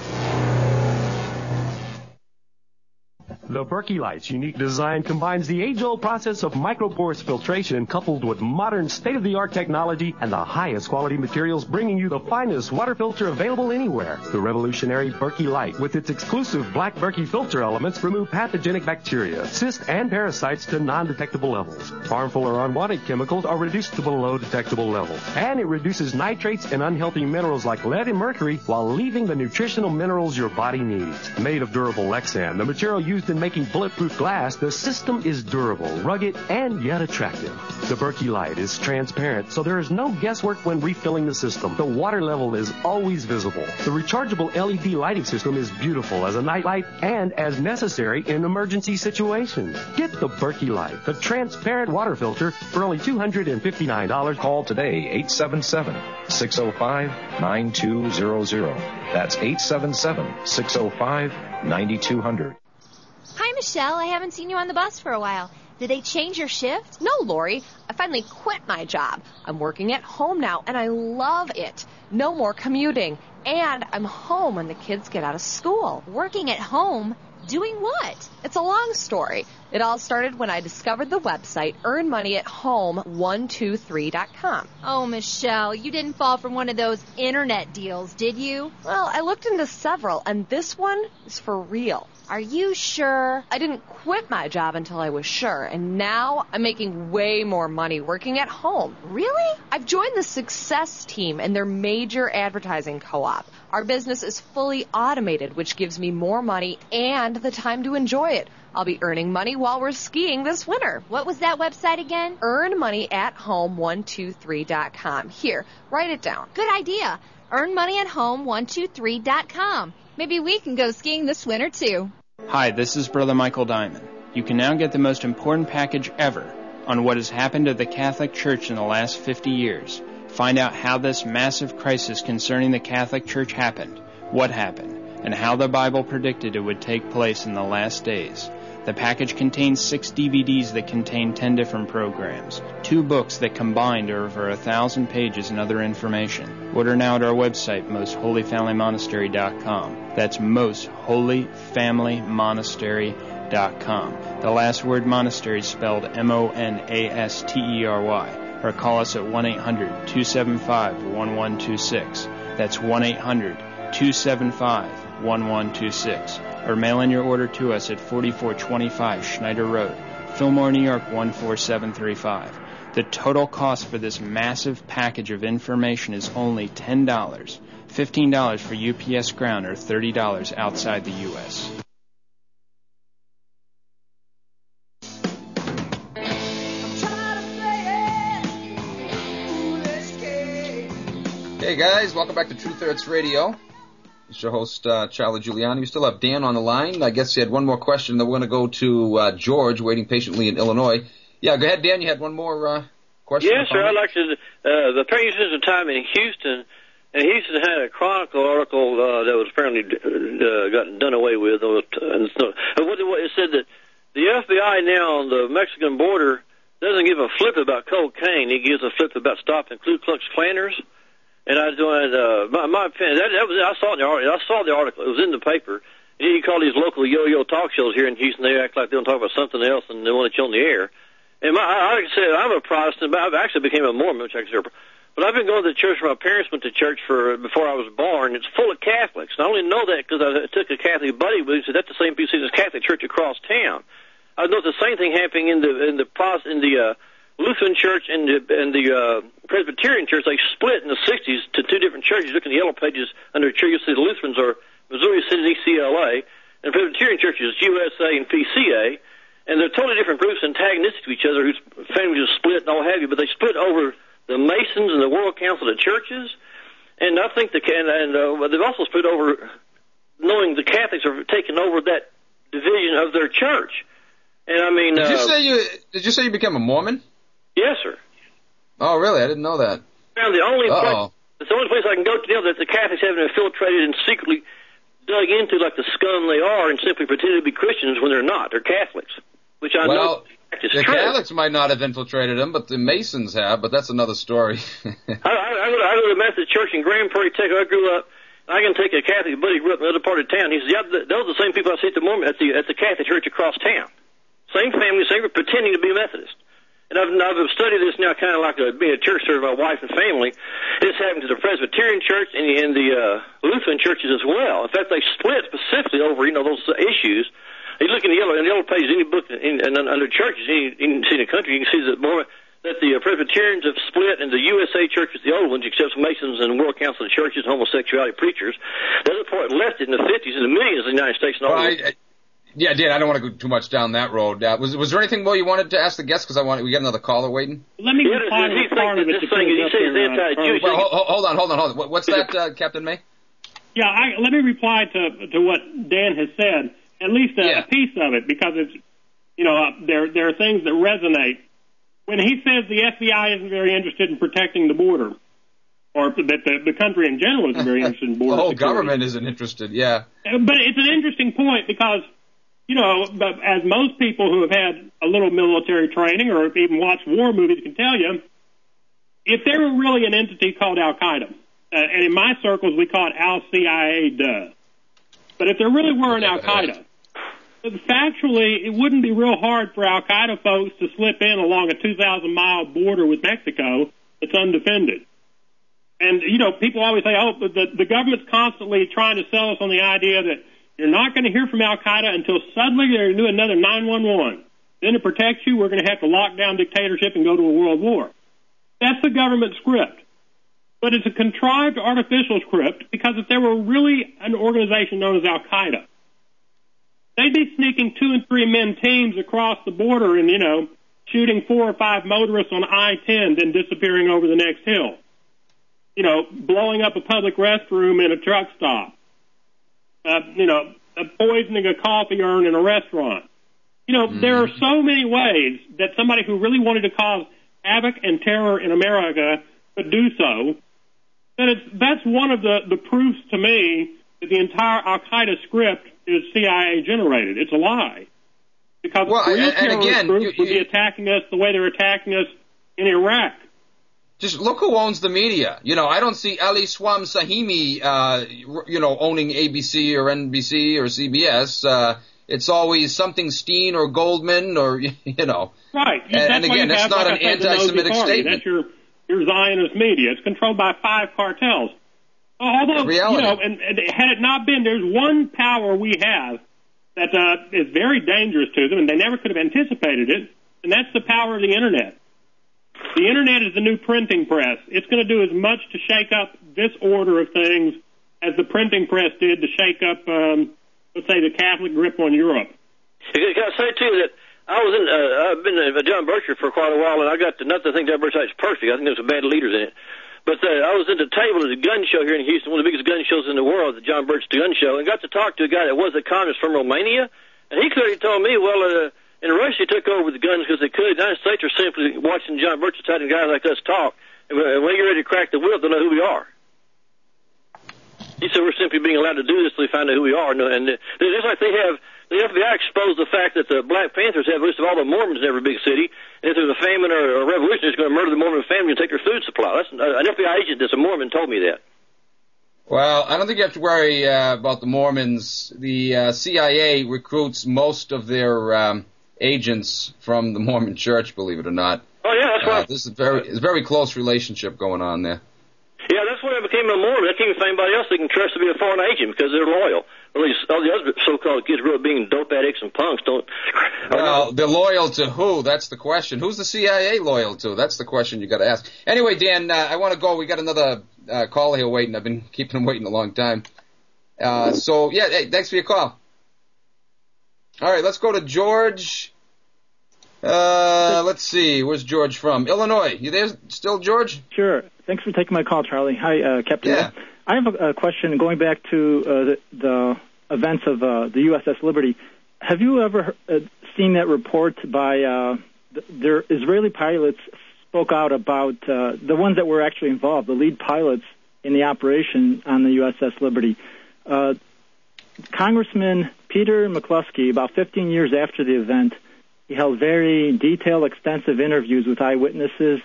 S3: The Berkey Light's unique design combines the age-old process of microporous filtration coupled with modern state-of-the-art technology and the highest quality materials, bringing you the finest water filter available anywhere. The revolutionary Berkey Light, with its exclusive black Berkey filter elements, remove pathogenic bacteria, cysts, and parasites to non-detectable levels. Harmful or unwanted chemicals are reduced to below detectable levels. And it reduces nitrates and unhealthy minerals like lead and mercury while leaving the nutritional minerals your body needs. Made of durable Lexan, the material used in making bulletproof glass, the system is durable, rugged, and yet attractive. The Berkey Light is transparent, so there is no guesswork when refilling the system. The water level is always visible. The rechargeable L E D lighting system is beautiful as a night light and as necessary in emergency situations. Get the Berkey Light, the transparent water filter, for only two hundred fifty-nine dollars.
S4: Call today, eight seven seven, six oh five, nine two zero zero. That's eight seven seven, six oh five, nine two zero zero.
S8: Hi, Michelle. I haven't seen you on the bus for a while. Did they change your shift?
S9: No, Lori. I finally quit my job. I'm working at home now, and I love it. No more commuting. And I'm home when the kids get out of school.
S8: Working at home? Doing what?
S9: It's a long story. It all started when I discovered the website earn money at home one two three dot com.
S8: Oh, Michelle, you didn't fall for one of those internet deals, did you?
S9: Well, I looked into several, and this one is for real.
S8: Are you sure?
S9: I didn't quit my job until I was sure, and now I'm making way more money working at home.
S8: Really?
S9: I've joined the Success Team and their major advertising co-op. Our business is fully automated, which gives me more money and the time to enjoy it. I'll be earning money while we're skiing this winter.
S8: What was that website again?
S9: earn money at home one two three dot com. Here, write it down.
S8: Good idea. earn money at home one two three dot com. Maybe we can go skiing this winter, too.
S10: Hi, this is Brother Michael Diamond. You can now get the most important package ever on what has happened to the Catholic Church in the last fifty years. Find out how this massive crisis concerning the Catholic Church happened, what happened, and how the Bible predicted it would take place in the last days. The package contains six D V Ds that contain ten different programs, two books that combined are over a thousand pages and other information. Order now at our website, most holy family monastery dot com. That's most holy family monastery dot com. The last word monastery is spelled M O N A S T E R Y. Or call us at one eight hundred two seven five one one two six. That's one eight hundred two seven five one one two six. Or mail in your order to us at forty-four twenty-five Schneider Road, Fillmore, New York one four seven three five. The total cost for this massive package of information is only ten dollars, fifteen dollars for U P S ground, or thirty dollars outside the U S
S1: Hey guys, welcome back to Truth Hurts Radio. It's your host, uh, Charlie Giuliani. We still have Dan on the line. I guess he had one more question. Then we're going to go to uh, George, waiting patiently in Illinois. Yeah, go ahead, Dan. You had one more uh, question?
S7: Yes, sir. I'd like to, uh, the president of time in Houston, and Houston had a Chronicle article uh, that was apparently uh, gotten done away with. And so, what it said that the F B I now on the Mexican border doesn't give a flip about cocaine. It gives a flip about stopping Ku Klux Klanners. And I joined, uh, my, my opinion, that, that was, I saw the article, I saw the article, it was in the paper. And you call these local yo-yo talk shows here in Houston, they act like they don't talk about something else and they want to you on the air. And my, I, like I said, I'm a Protestant, but I actually became a Mormon, which I consider, but I've been going to the church where my parents went to church for, before I was born. It's full of Catholics. And I only know that because I took a Catholic buddy with me, so that's the same piece as Catholic church across town. I know the same thing happening in the, in the, in the, uh, Lutheran Church and the, and the uh, Presbyterian Church. They split in the sixties to two different churches. Look in the yellow pages under church. You see the Lutherans are Missouri Synod E C L A, and the Presbyterian Church is U S A and P C A, and they're totally different groups, antagonistic to each other, whose families are split and all have you, but they split over the Masons and the World Council of Churches, and I think the and, and uh, they've also split over knowing the Catholics are taking over that division of their church. And I mean,
S1: did you
S7: uh,
S1: say you did you say you became a Mormon?
S7: Yes, sir.
S1: Oh, really? I didn't know that.
S7: Found the only
S1: Uh-oh.
S7: place, it's the only place I can go to know that the Catholics haven't infiltrated and secretly dug into like the scum they are and simply pretended to be Christians when they're not. They're Catholics, which I
S1: well,
S7: know is
S1: the
S7: true.
S1: Catholics might not have infiltrated them, but the Masons have. But that's another story.
S7: I, I, I I go to, I go to the Methodist Church in Grand Prairie, Texas. I grew up. I can take a Catholic buddy who grew up in the other part of town. He says, yeah, those are the same people I see at the Mormon, at the, at the Catholic Church across town. Same family, same pretending to be Methodist. And I've, I've studied this now kind of like a, being a church server, my wife and family. This happened to the Presbyterian Church and the, and the uh, Lutheran churches as well. In fact, they split specifically over, you know, those uh, issues. You look in the yellow, in the yellow pages, any book in, in, under churches, any, any in the country, you can see that more, that the uh, Presbyterians have split and the U S A churches, the old ones, except Masons and World Council of Churches, homosexuality preachers. The other part left it in the fifties and the millions in the United States and all.
S1: Well, I, I, Yeah, Dan, I don't want to go too much down that road. Uh, was was there anything more you wanted to ask the guests? Because I want we got another caller waiting.
S2: Let me
S7: yeah,
S2: reply to part of it.
S7: This thing, he says anti-Jewish.
S1: Well, hold, hold on, hold on, hold on. What's that, uh, Captain May?
S2: Yeah, I, let me reply to to what Dan has said. At least a, yeah. a piece of it, because it's you know uh, there there are things that resonate. When he says the F B I isn't very interested in protecting the border, or that the, the country in general isn't very interested in border
S1: the whole
S2: security.
S1: government isn't interested. Yeah,
S2: but it's an interesting point because. You know, as most people who have had a little military training or even watched war movies can tell you, if there were really an entity called Al-Qaeda, uh, and in my circles we call it Al-C I A, duh. But if there really were an Al-Qaeda, factually it wouldn't be real hard for Al-Qaeda folks to slip in along a two thousand mile border with Mexico that's undefended. And, you know, people always say, oh, the, the government's constantly trying to sell us on the idea that you're not going to hear from Al-Qaeda until suddenly they're going to do another nine one one. Then to protect you, we're going to have to lock down dictatorship and go to a world war. That's the government script. But it's a contrived artificial script because if there were really an organization known as Al-Qaeda, they'd be sneaking two and three men teams across the border and, you know, shooting four or five motorists on I ten, then disappearing over the next hill. You know, blowing up a public restroom in a truck stop. Uh, you know, uh, poisoning a coffee urn in a restaurant. You know, mm. there are so many ways that somebody who really wanted to cause havoc and terror in America could do so. That it's, that's one of the, the proofs to me that the entire Al-Qaeda script is C I A generated. It's a lie. Because
S1: well,
S2: real
S1: and, and
S2: terrorist
S1: again,
S2: groups
S1: you, you,
S2: would be attacking us the way they're attacking us in Iraq.
S1: Just look who owns the media. You know, I don't see Ali Swam Sahimi, uh, you know, owning A B C or N B C or C B S. Uh, it's always something Steen or Goldman or, you know.
S2: Right.
S1: And, and again, that's not
S2: like
S1: an anti-Semitic statement.
S2: That's your, your Zionist media. It's controlled by five cartels. Although,
S1: Reality.
S2: you know, and, and had it not been, there's one power we have that uh, is very dangerous to them, and they never could have anticipated it, and that's the power of the Internet. The Internet is the new printing press. It's going to do as much to shake up this order of things as the printing press did to shake up, um, let's say, the Catholic grip on Europe.
S7: Can I say, too, that I was in, uh, I've been at John Bircher for quite a while, and I got to, not to think John Bircher is perfect. I think there's some bad leaders in it. But uh, I was at the table at a gun show here in Houston, one of the biggest gun shows in the world, the John Birch gun show, and got to talk to a guy that was a communist from Romania, and he clearly told me, well, uh, in Russia, they took over the guns because they could. The United States are simply watching John Birch and guys like us talk. And when you're ready to crack the whip, they'll know who we are. He said we're simply being allowed to do this until they find out who we are. And it's like they have, the F B I exposed the fact that the Black Panthers have a list of all the Mormons in every big city. And if there's a famine or a revolution, it's going to murder the Mormon family and take their food supply. That's, an F B I agent that's a Mormon told me that.
S1: Well, I don't think you have to worry uh, about the Mormons. The uh, C I A recruits most of their um, agents from the Mormon Church, believe it or not.
S7: Oh, yeah, that's
S1: uh,
S7: right.
S1: This is a very, it's a very close relationship going on there.
S7: Yeah, that's when I became a Mormon. I came to anybody else they can trust to be a foreign agent because they're loyal. At least all the other so-called kids grew up being dope addicts and punks. Don't.
S1: Well, they're loyal to who? That's the question. Who's the C I A loyal to? That's the question you got to ask. Anyway, Dan, uh, I want to go. We got another uh, call here waiting. I've been keeping them waiting a long time. Uh, so yeah, hey, thanks for your call. All right, let's go to George. Uh, let's see. Where's George from? Illinois. You there still, George?
S11: Sure. Thanks for taking my call, Charlie. Hi, uh, Captain.
S1: Yeah.
S11: I have a, a question going back to uh, the, the events of uh, the U S S Liberty. Have you ever uh, seen that report by uh, the, their Israeli pilots spoke out about uh, the ones that were actually involved, the lead pilots in the operation on the U S S Liberty? Uh, Congressman Peter McCluskey, about fifteen years after the event, he held very detailed, extensive interviews with eyewitnesses,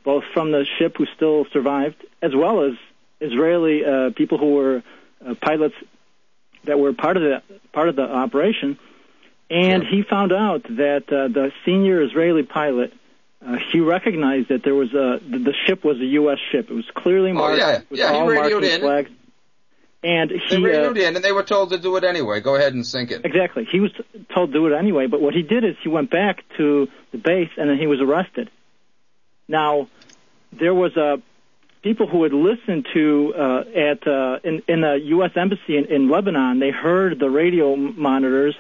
S11: both from the ship who still survived, as well as Israeli uh, people who were uh, pilots that were part of the part of the operation. And yeah. he found out that uh, the senior Israeli pilot, uh, he recognized that there was a the, the ship was a U S ship. It was clearly marked
S1: oh, yeah.
S11: with
S1: yeah,
S11: all
S1: he radioed
S11: marking
S1: in.
S11: flags. And he
S1: they radioed
S11: uh,
S1: in, and they were told to do it anyway. Go ahead and sink it.
S11: Exactly. He was told to do it anyway, but what he did is he went back to the base, and then he was arrested. Now, there was a people who had listened to uh, at uh, in, in the U S embassy in, in Lebanon. They heard the radio monitors,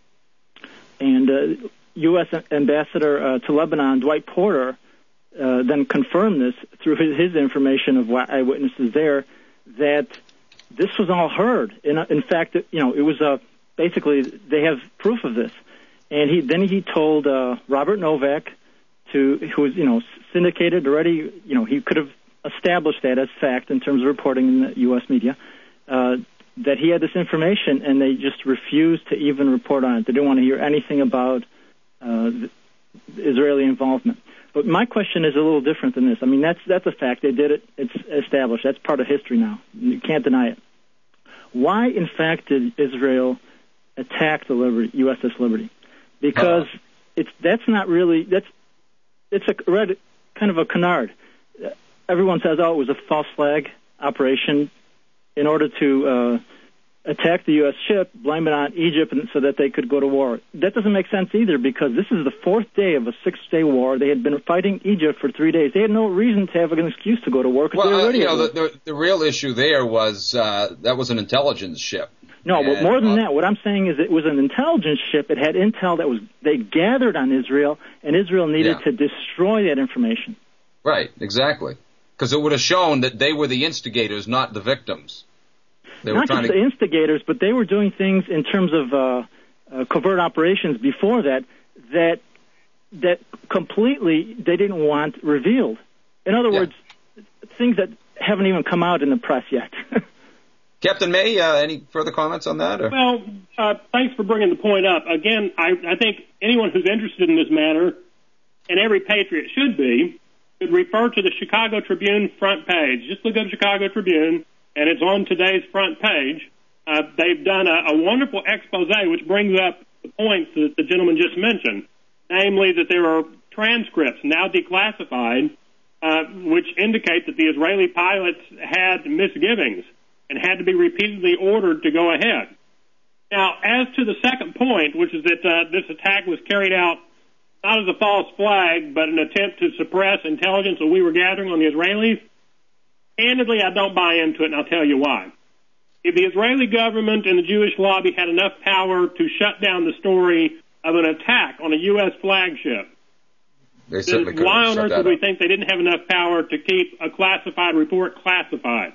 S11: and uh, U S ambassador uh, to Lebanon, Dwight Porter, uh, then confirmed this through his, his information of eyewitnesses there that this was all heard. In, in fact, you know, it was uh, basically they have proof of this. And he then he told uh, Robert Novak, to who was you know syndicated already. You know, he could have established that as fact in terms of reporting in the U S media, uh, that he had this information, and they just refused to even report on it. They didn't want to hear anything about uh, Israeli involvement. But my question is a little different than this. I mean, that's that's a fact. They did it. It's established. That's part of history now. You can't deny it. Why, in fact, did Israel attack the Liberty, U S S Liberty? Because uh-huh. it's that's not really that's it's a red, kind of a canard. Everyone says, oh, it was a false flag operation in order to uh, attack the U S ship, blame it on Egypt, and so that they could go to war. That doesn't make sense either, because this is the fourth day of a six-day war. They had been fighting Egypt for three days. They had no reason to have an excuse to go to war.
S1: Well,
S11: they were already
S1: uh, you know,
S11: the,
S1: the, the real issue there was uh, that was an intelligence ship.
S11: No,
S1: and,
S11: but more than
S1: uh,
S11: that, what I'm saying is it was an intelligence ship. It had intel that was they gathered on Israel, and Israel needed
S1: yeah.
S11: to destroy that information.
S1: Right, exactly. Because it would have shown that they were the instigators, not the victims. They
S11: Not
S1: were trying
S11: just
S1: to...
S11: the instigators, but they were doing things in terms of uh, uh, covert operations before that that that completely they didn't want revealed. In other
S1: yeah.
S11: words, things that haven't even come out in the press yet.
S1: Captain May, uh, any further comments on that? Or?
S2: Well, uh, thanks for bringing the point up. Again, I, I think anyone who's interested in this matter, and every patriot should be, should refer to the Chicago Tribune front page. Just look up Chicago Tribune, and it's on today's front page. Uh, they've done a, a wonderful expose, which brings up the points that the gentleman just mentioned, namely that there are transcripts now declassified, uh, which indicate that the Israeli pilots had misgivings and had to be repeatedly ordered to go ahead. Now, as to the second point, which is that uh, this attack was carried out not as a false flag, but an attempt to suppress intelligence that we were gathering on the Israelis, candidly, I don't buy into it, and I'll tell you why. If the Israeli government and the Jewish lobby had enough power to shut down the story of an attack on a U S flagship,
S1: they certainly could
S2: why
S1: have
S2: on
S1: shut
S2: earth
S1: that
S2: would we
S1: up.
S2: think they didn't have enough power to keep a classified report classified?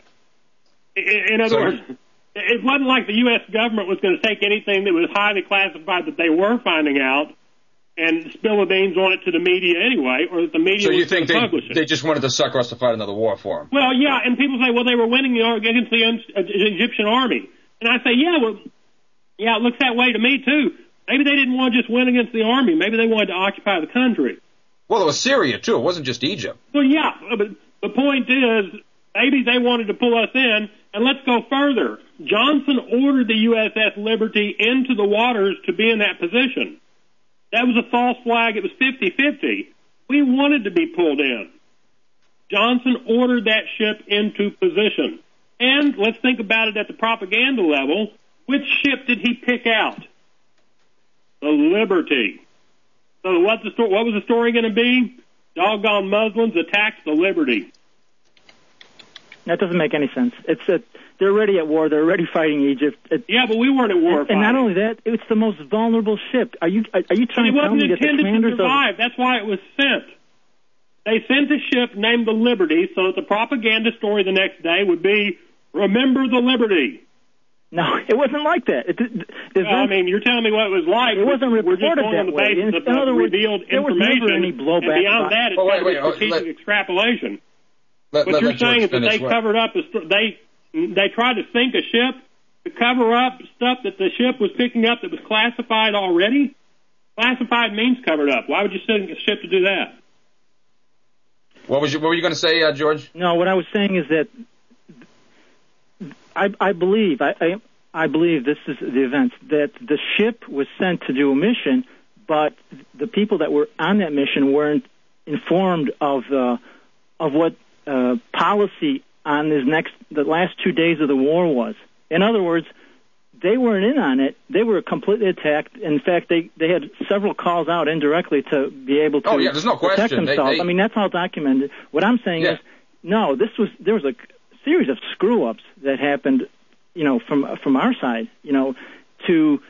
S2: In, in other
S1: So
S2: words, it wasn't like the U S government was going to take anything that was highly classified that they were finding out and spill the beans on it to the media anyway, or that the media
S1: So you
S2: was
S1: think
S2: going to
S1: they,
S2: publish it.
S1: they just wanted to sucker us to fight another war for them?
S2: Well, yeah, and people say, well, they were winning the, against the uh, Egyptian army. And I say, yeah, well, yeah, it looks that way to me, too. Maybe they didn't want to just win against the army. Maybe they wanted to occupy the country.
S1: Well, it was Syria, too. It wasn't just Egypt.
S2: Well, yeah, but the point is, maybe they wanted to pull us in. And let's go further. Johnson ordered the U S S Liberty into the waters to be in that position. That was a false flag. It was fifty-fifty. We wanted to be pulled in. Johnson ordered that ship into position. And let's think about it at the propaganda level. Which ship did he pick out? The Liberty. So what's the sto- what was the story going to be? Doggone Muslims attacked the Liberty.
S11: That doesn't make any sense. It's a, they're already at war. They're already fighting Egypt. It,
S2: yeah, but we weren't at war.
S11: And, and not only that, it's the most vulnerable ship. Are you are you trying to tell me that the commanders
S2: It wasn't intended to survive.
S11: Of...
S2: That's why it was sent. They sent a ship named the Liberty so that the propaganda story the next day would be, remember the Liberty.
S11: No, it wasn't like that. It, it,
S2: well, I mean, you're telling me what it was like.
S11: It wasn't reported
S2: We're just going
S11: that
S2: on the
S11: way.
S2: basis
S11: In,
S2: of
S11: in other words,
S2: revealed
S11: there was
S2: information.
S11: never any blowback.
S2: And beyond
S11: about...
S2: that, it's
S1: oh, wait,
S2: kind
S1: wait,
S2: of
S1: oh,
S2: strategic
S1: let...
S2: extrapolation.
S1: Let,
S2: what
S1: let,
S2: you're
S1: let
S2: saying is that
S1: finish.
S2: they
S1: what?
S2: covered up, a st- they they tried to sink a ship to cover up stuff that the ship was picking up that was classified already? Classified means covered up. Why would you send a ship to do that?
S1: What was you, what were you going to say, uh, George?
S11: No, what I was saying is that I, I believe I, I I believe this is the event that the ship was sent to do a mission, but the people that were on that mission weren't informed of the of what uh, policy on this next the last two days of the war was. In other words, they weren't in on it. They were completely attacked. In fact, they, they had several calls out indirectly to be able to
S1: oh, yeah, there's no
S11: protect
S1: question.
S11: themselves.
S1: They, they...
S11: I mean, that's all documented. What I'm saying
S1: yeah.
S11: is, no, this was there was a series of screw-ups that happened, you know, from from our side, you know, to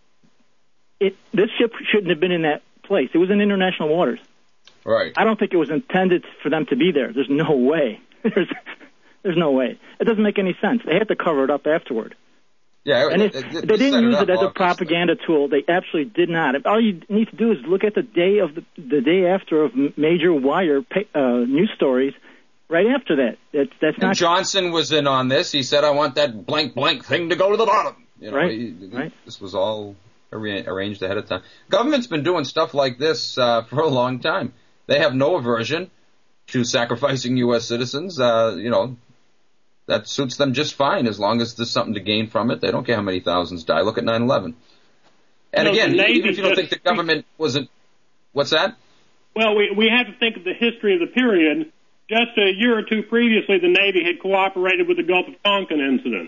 S11: it. This ship shouldn't have been in that place. It was in international waters.
S1: Right.
S11: I don't think it was intended for them to be there. There's no way. There's there's no way. It doesn't make any sense. They had to cover it up afterward.
S1: Yeah,
S11: and
S1: it,
S11: it,
S1: it,
S11: they didn't use
S1: it, up,
S11: it as
S1: obviously.
S11: a propaganda tool. They absolutely did not. All you need to do is look at the day of the, the day after of major wire uh, news stories. Right after that, that's that's
S1: and
S11: not.
S1: Johnson was in on this. He said, "I want that blank blank thing to go to the bottom." You know,
S11: right.
S1: He,
S11: right.
S1: This was all arra- arranged ahead of time. Government's been doing stuff like this uh, for a long time. They have no aversion to sacrificing U S citizens. Uh, you know. That suits them just fine as long as there's something to gain from it. They don't care how many thousands die. Look at nine eleven. And
S2: no,
S1: again, even if you don't
S2: just,
S1: think the government wasn't... What's that?
S2: Well, we, we have to think of the history of the period. Just a year or two previously, the Navy had cooperated with the Gulf of Tonkin incident.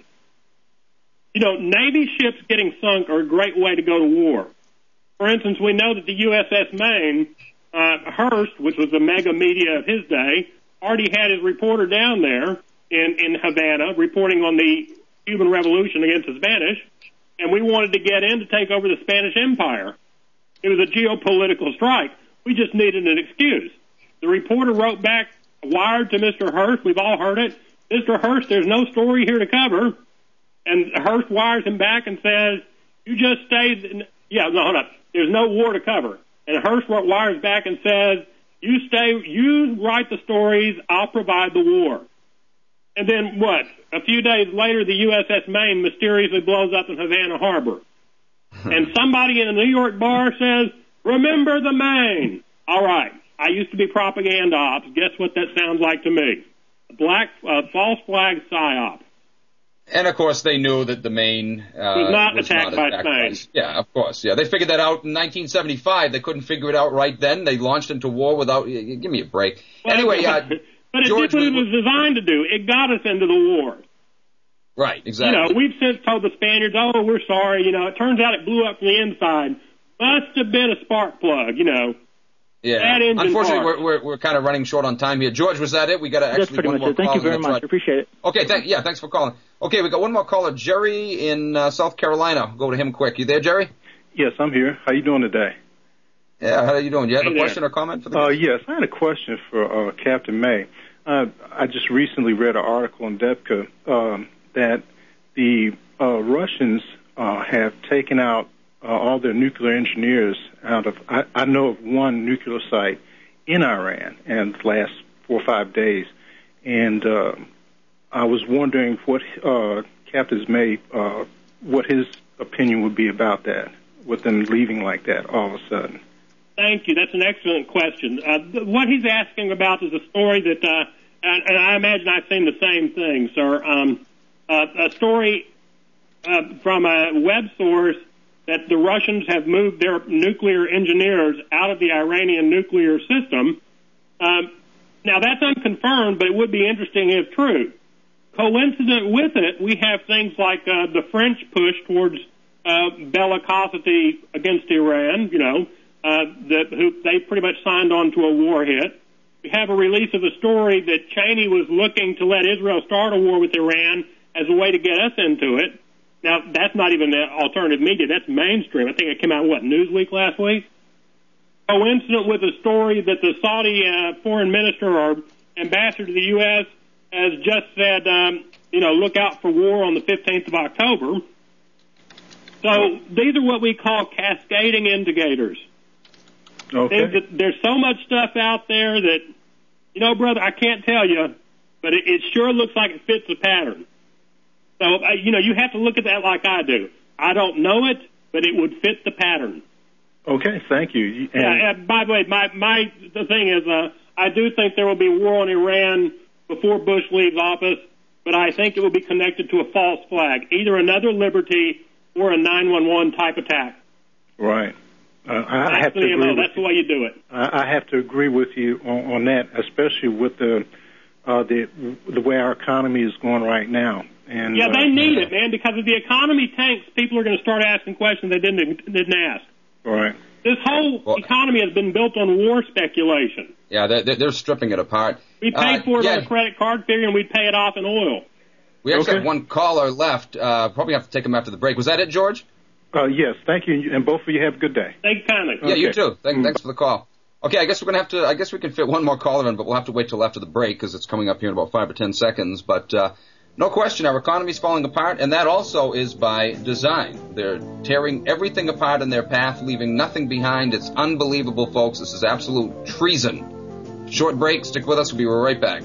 S2: You know, Navy ships getting sunk are a great way to go to war. For instance, we know that the U S S Maine, uh, Hearst, which was the mega media of his day, already had his reporter down there in, in Havana reporting on the Cuban Revolution against the Spanish, and we wanted to get in to take over the Spanish Empire. It was a geopolitical strike. We just needed an excuse. The reporter wrote back, wired to Mister Hearst. We've all heard it. Mister Hearst, there's no story here to cover. And Hearst wires him back and says, you just stayed. In, yeah, no, hold up. There's no war to cover. And Hearst wires back and says, you stay, you write the stories, I'll provide the war. And then what? A few days later, the U S S Maine mysteriously blows up in Havana Harbor. And somebody in a New York bar says, remember the Maine. All right. I used to be propaganda ops. Guess what that sounds like to me? A black, uh, false flag psyop.
S1: And, of course, they knew that the Maine uh,
S2: was not
S1: was
S2: attacked
S1: not
S2: by
S1: attacked
S2: Spain.
S1: By, yeah, of course. Yeah, they figured that out in nineteen seventy-five. They couldn't figure it out right then. They launched into war without... Give me a break.
S2: Well,
S1: anyway, uh,
S2: but it
S1: George,
S2: did what it was designed to do. It got us into the war.
S1: Right, exactly.
S2: You know, we've since told the Spaniards, oh, we're sorry. You know, it turns out it blew up from the inside. Must have been a spark plug, you know.
S1: Yeah. Unfortunately, we're, we're we're kind of running short on time here. George, was that it? We got to actually
S11: pretty
S1: one
S11: much
S1: more
S11: it. Thank
S1: call
S11: you very much.
S1: Right.
S11: Appreciate it.
S1: Okay, thank, yeah, thanks for calling. Okay, we got one more caller, Jerry in uh, South Carolina. Go to him quick. You there, Jerry?
S12: Yes, I'm here. How you doing today?
S1: Yeah, how are you doing? Do you have
S2: hey
S1: a
S2: there.
S1: question or comment for the
S12: Uh, yes, I had a question for uh, Captain May. Uh, I just recently read an article in Debka um, that the uh, Russians uh, have taken out uh, all their nuclear engineers out of, I, I know of one nuclear site in Iran in the last four or five days. And uh, I was wondering what uh, Captain May, uh, what his opinion would be about that, with them leaving like that all of a sudden.
S2: Thank you. That's an excellent question. Uh, th- what he's asking about is a story that, uh, and, and I imagine I've seen the same thing, sir. Um, uh, a story uh, from a web source that the Russians have moved their nuclear engineers out of the Iranian nuclear system. Um, now, that's unconfirmed, but it would be interesting if true. Coincident with it, we have things like uh, the French push towards uh, bellicosity against Iran, you know, uh, that who they pretty much signed on to a war hit. We have a release of a story that Cheney was looking to let Israel start a war with Iran as a way to get us into it. Now, that's not even the alternative media. That's mainstream. I think it came out, what, Newsweek last week? Coincident with a story that the Saudi uh, foreign minister or ambassador to the U S has just said, um, you know, look out for war on the fifteenth of October. So these are what we call cascading indicators.
S12: Okay.
S2: That there's so much stuff out there that, you know, brother, I can't tell you, but it, it sure looks like it fits the pattern. So, uh, you know, you have to look at that like I do. I don't know it, but it would fit the pattern.
S12: Okay, thank you. And
S2: yeah, uh, by the way, my, my the thing is, uh, I do think there will be war on Iran before Bush leaves office, but I think it will be connected to a false flag, either another Liberty or a nine one one type attack.
S12: Right. Uh, I
S2: That's
S12: have to
S2: the
S12: agree
S2: M O.
S12: with
S2: That's the way you do it.
S12: I I have to agree with you on, on that, especially with the uh, the the way our economy is going right now. And
S2: Yeah,
S12: uh,
S2: they need it, man, because if the economy tanks, people are going to start asking questions they didn't didn't ask.
S12: Right.
S2: This whole
S1: Well-
S2: economy has been built on war speculation.
S1: Yeah, they're, they're stripping it apart.
S2: We pay
S1: Uh,
S2: for it
S1: yeah.
S2: on a credit card figure, and we pay it off in oil.
S1: We actually
S12: Okay.
S1: have one caller left. Uh, probably have to take him after the break. Was that it, George?
S12: Uh, yes, thank you, and both of you have a good day.
S2: Thank you kindly.
S1: Yeah, you
S12: Okay.
S1: too. Thank, Thanks for the call. Okay, I guess we're gonna have to. I guess we can fit one more caller in, but we'll have to wait till after the break because it's coming up here in about five or ten seconds. But uh, no question, our economy's falling apart, and that also is by design. They're tearing everything apart in their path, leaving nothing behind. It's unbelievable, folks. This is absolute treason. Short break. Stick with us. We'll be right back.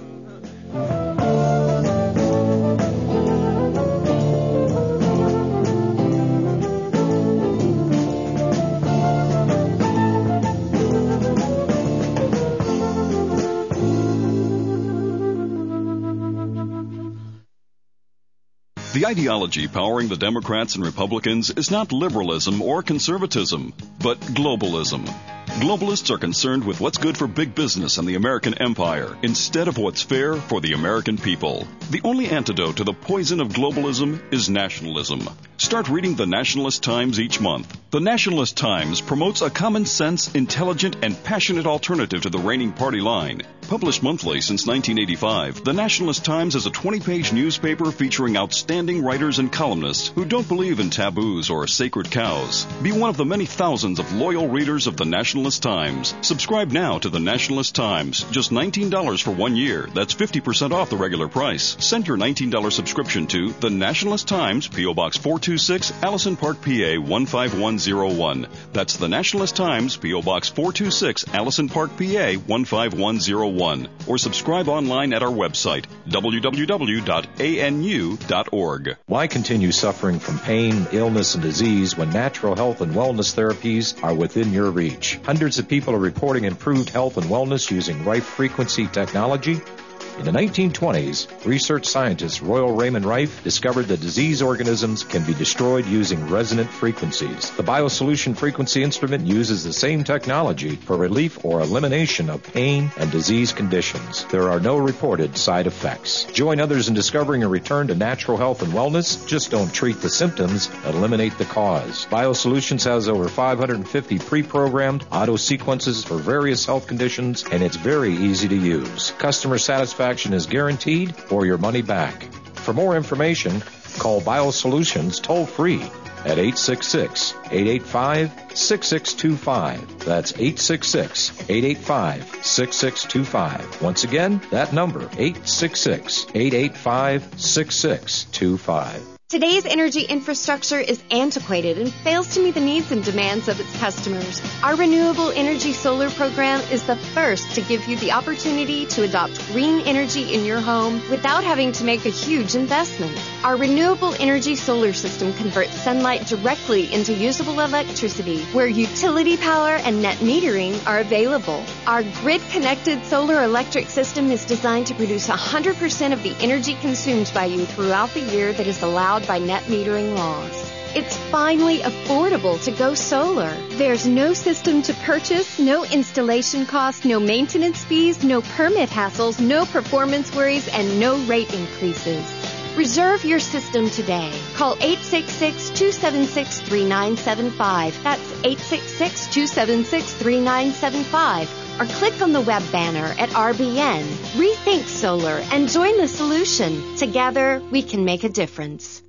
S13: The ideology powering the Democrats and Republicans is not liberalism or conservatism, but globalism. Globalists are concerned with what's good for big business and the American empire instead of what's fair for the American people. The only antidote to the poison of globalism is nationalism. Start reading the Nationalist Times each month. The Nationalist Times promotes a common sense, intelligent, and passionate alternative to the reigning party line. Published monthly since nineteen eighty-five, the Nationalist Times is a twenty-page newspaper featuring outstanding writers and columnists who don't believe in taboos or sacred cows. Be one of the many thousands of loyal readers of the Nationalist Times. Subscribe now to the Nationalist Times. Just nineteen dollars for one year. That's fifty percent off the regular price. Send your nineteen dollars subscription to the Nationalist Times, P O. Box four two six, Allison Park, P A one five one zero one. That's the Nationalist Times, P O. Box four two six, Allison Park, P A one five one zero one. Or subscribe online at our website, w w w dot a n u dot org.
S4: Why continue suffering from pain, illness, and disease when natural health and wellness therapies are within your reach? Hundreds of people are reporting improved health and wellness using Rife frequency technology. In the nineteen twenties, research scientist Royal Raymond Rife discovered that disease organisms can be destroyed using resonant frequencies. The BioSolution frequency instrument uses the same technology for relief or elimination of pain and disease conditions. There are no reported side effects. Join others in discovering a return to natural health and wellness. Just don't treat the symptoms, eliminate the cause. BioSolutions has over five hundred fifty pre-programmed auto sequences for various health conditions, and it's very easy to use. Customer satisfaction is guaranteed or your money back. For more information, call BioSolutions toll-free at eight six six, eight eight five, six six two five. That's eight six six, eight eight five, six six two five. Once again, that number, eight six six, eight eight five, six six two five.
S14: Today's energy infrastructure is antiquated and fails to meet the needs and demands of its customers. Our Renewable Energy Solar Program is the first to give you the opportunity to adopt green energy in your home without having to make a huge investment. Our Renewable Energy Solar System converts sunlight directly into usable electricity where utility power and net metering are available. Our grid-connected solar electric system is designed to produce one hundred percent of the energy consumed by you throughout the year that is allowed by net metering laws. It's finally affordable to go solar. There's no system to purchase, no installation costs, no maintenance fees, no permit hassles, no performance worries, and no rate increases. Reserve your system today. Call eight six six, two seven six, three nine seven five. That's eight six six, two seven six, three nine seven five. Or click on the web banner at R B N. Rethink solar and join the solution. Together, we can make a difference.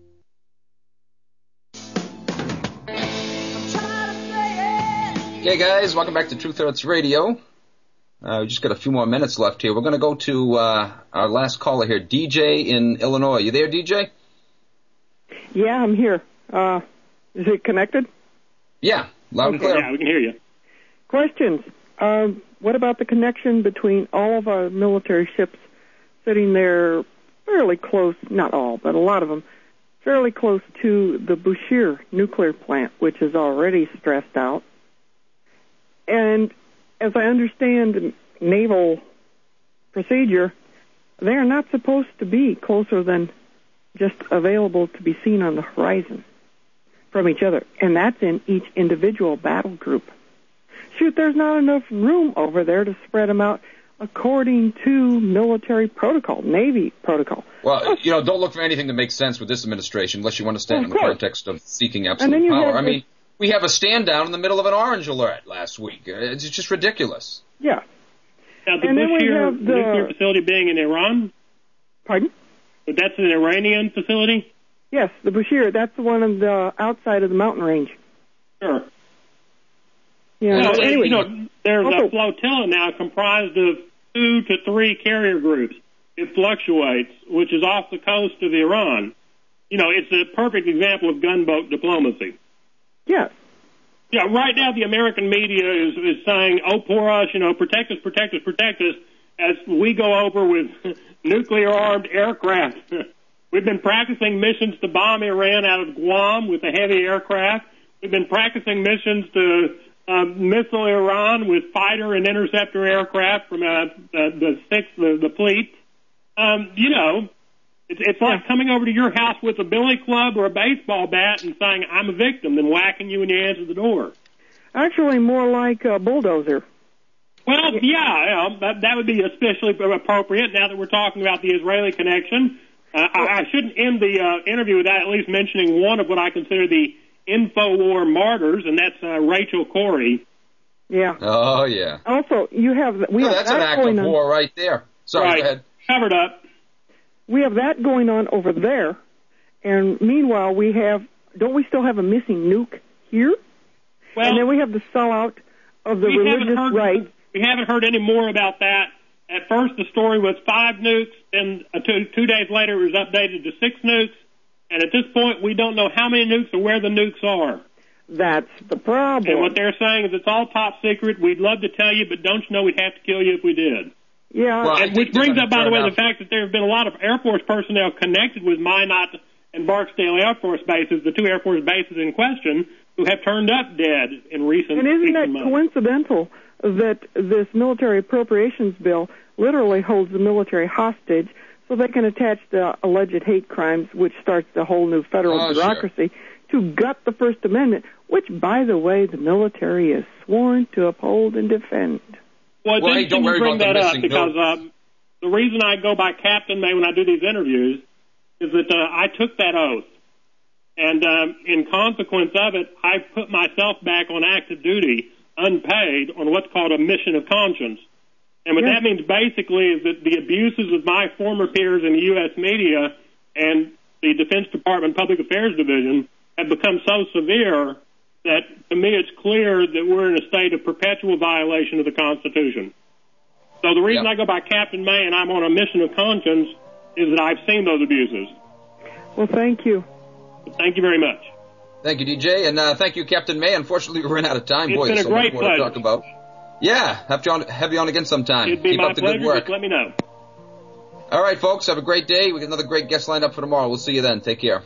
S1: Hey guys, welcome back to Truth Hurts Radio. Uh, we just got a few more minutes left here. We're going to go to uh, our last caller here, D J in Illinois. You there, D J?
S15: Yeah, I'm here. Uh, is it connected?
S1: Yeah, loud and clear.
S2: Yeah, we can hear you.
S15: Questions. Um, what about the connection between all of our military ships sitting there fairly close, not all, but a lot of them, fairly close to the Bushehr nuclear plant, which is already stressed out? And as I understand, naval procedure, they are not supposed to be closer than just available to be seen on the horizon from each other, and that's in each individual battle group. Shoot, there's not enough room over there to spread them out according to military protocol, Navy protocol.
S1: Well, you know, don't look for anything that makes sense with this administration unless you understand
S15: well,
S1: in the context of seeking
S15: and then
S1: absolute
S15: you
S1: power.
S15: have
S1: I
S15: the-
S1: mean, we have a stand down in the middle of an orange alert last week. It's just ridiculous.
S15: Yeah.
S2: Now, the
S15: And then we
S2: Bushehr
S15: have the-
S2: nuclear facility being in Iran?
S15: Pardon?
S2: That's an Iranian facility?
S15: Yes, the Bushehr, that's the one on the outside of the mountain range.
S2: Sure.
S15: Yeah.
S2: Well,
S15: anyway,
S2: you know, there's
S15: also-
S2: a flotilla now comprised of two to three carrier groups. It fluctuates, which is off the coast of Iran. You know, it's a perfect example of gunboat diplomacy.
S15: Yeah.
S2: Yeah, right now the American media is, is saying, oh, poor us, you know, protect us, protect us, protect us, as we go over with nuclear-armed aircraft. We've been practicing missions to bomb Iran out of Guam with a heavy aircraft. We've been practicing missions to um, missile Iran with fighter and interceptor aircraft from uh, the, the sixth, the, the fleet. Um, you know, it's, it's like coming over to your house with a billy club or a baseball bat and saying, I'm a victim, then whacking you when you answer the door.
S15: Actually, more like a bulldozer.
S2: Well, yeah, um, that, that would be especially appropriate now that we're talking about the Israeli connection. Uh, I, I shouldn't end the uh, interview without at least mentioning one of what I consider the InfoWar martyrs, and that's uh, Rachel Corrie.
S15: Yeah.
S1: Oh, yeah.
S15: Also, you have we
S1: Oh,
S15: have
S1: that's
S15: that
S1: an act
S15: going
S1: of
S15: on.
S1: war right there. Sorry,
S2: Right.
S1: go ahead.
S2: Covered up.
S15: We have that going on over there, and meanwhile we have don't we still have a missing nuke here?
S2: Well,
S15: and then we have the sellout of the
S2: we haven't
S15: religious
S2: heard,
S15: right.
S2: We haven't heard any more about that. At first, the story was five nukes, and uh, two, two days later, it was updated to six nukes. And at this point, we don't know how many nukes or where the nukes are.
S15: That's the problem.
S2: And what they're saying is it's all top secret. We'd love to tell you, but don't you know we'd have to kill you if we did.
S15: Yeah.
S1: Well, I
S2: and
S1: think
S2: which
S1: they're
S2: brings
S1: gonna
S2: up, by the
S1: turn
S2: way,
S1: out-
S2: the fact that there have been a lot of Air Force personnel connected with Minot and Barksdale Air Force bases, the two Air Force bases in question, who have turned up dead in recent
S15: And isn't
S2: weeks
S15: that
S2: and months.
S15: coincidental that this military appropriations bill literally holds the military hostage so they can attach the alleged hate crimes, which starts the whole new federal
S1: Oh,
S15: bureaucracy, to gut the First Amendment, which, by the way, the military is sworn to uphold and defend.
S2: Well, it's
S1: Well, hey,
S2: interesting
S1: don't
S2: you
S1: worry
S2: bring
S1: about the
S2: that up
S1: missing
S2: because
S1: note.
S2: um, the reason I go by Captain May when I do these interviews is that uh, I took that oath. And um, in consequence of it, I put myself back on active duty, unpaid, on what's called a mission of conscience. And what
S15: Yeah.
S2: that means basically is that the abuses of my former peers in the U S media and the Defense Department Public Affairs Division have become so severe that, to me, it's clear that we're in a state of perpetual violation of the Constitution. So the reason
S1: Yep.
S2: I go by Captain May and I'm on a mission of conscience is that I've seen those abuses.
S15: Well, thank you.
S2: Thank you very much.
S1: Thank you, D J, and uh, thank you, Captain May. Unfortunately, we're running out of time.
S2: It's
S1: Boy,
S2: been
S1: there's
S2: a
S1: so much
S2: great
S1: more to
S2: pleasure.
S1: talk about. Yeah, have you on, have you on again sometime.
S2: It'd be
S1: Keep
S2: my
S1: up the
S2: pleasure.
S1: good work.
S2: Just let me know.
S1: All right, folks, have a great day. We got another great guest lined up for tomorrow. We'll see you then. Take care.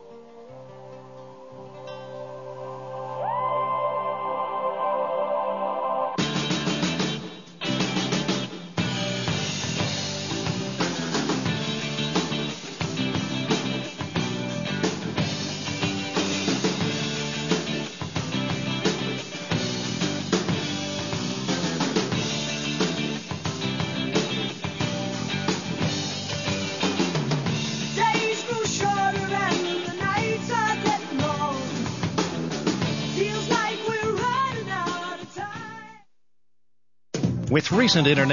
S16: Days grow shorter and the nights are getting long. Feels like we're running out of time.
S17: With recent internet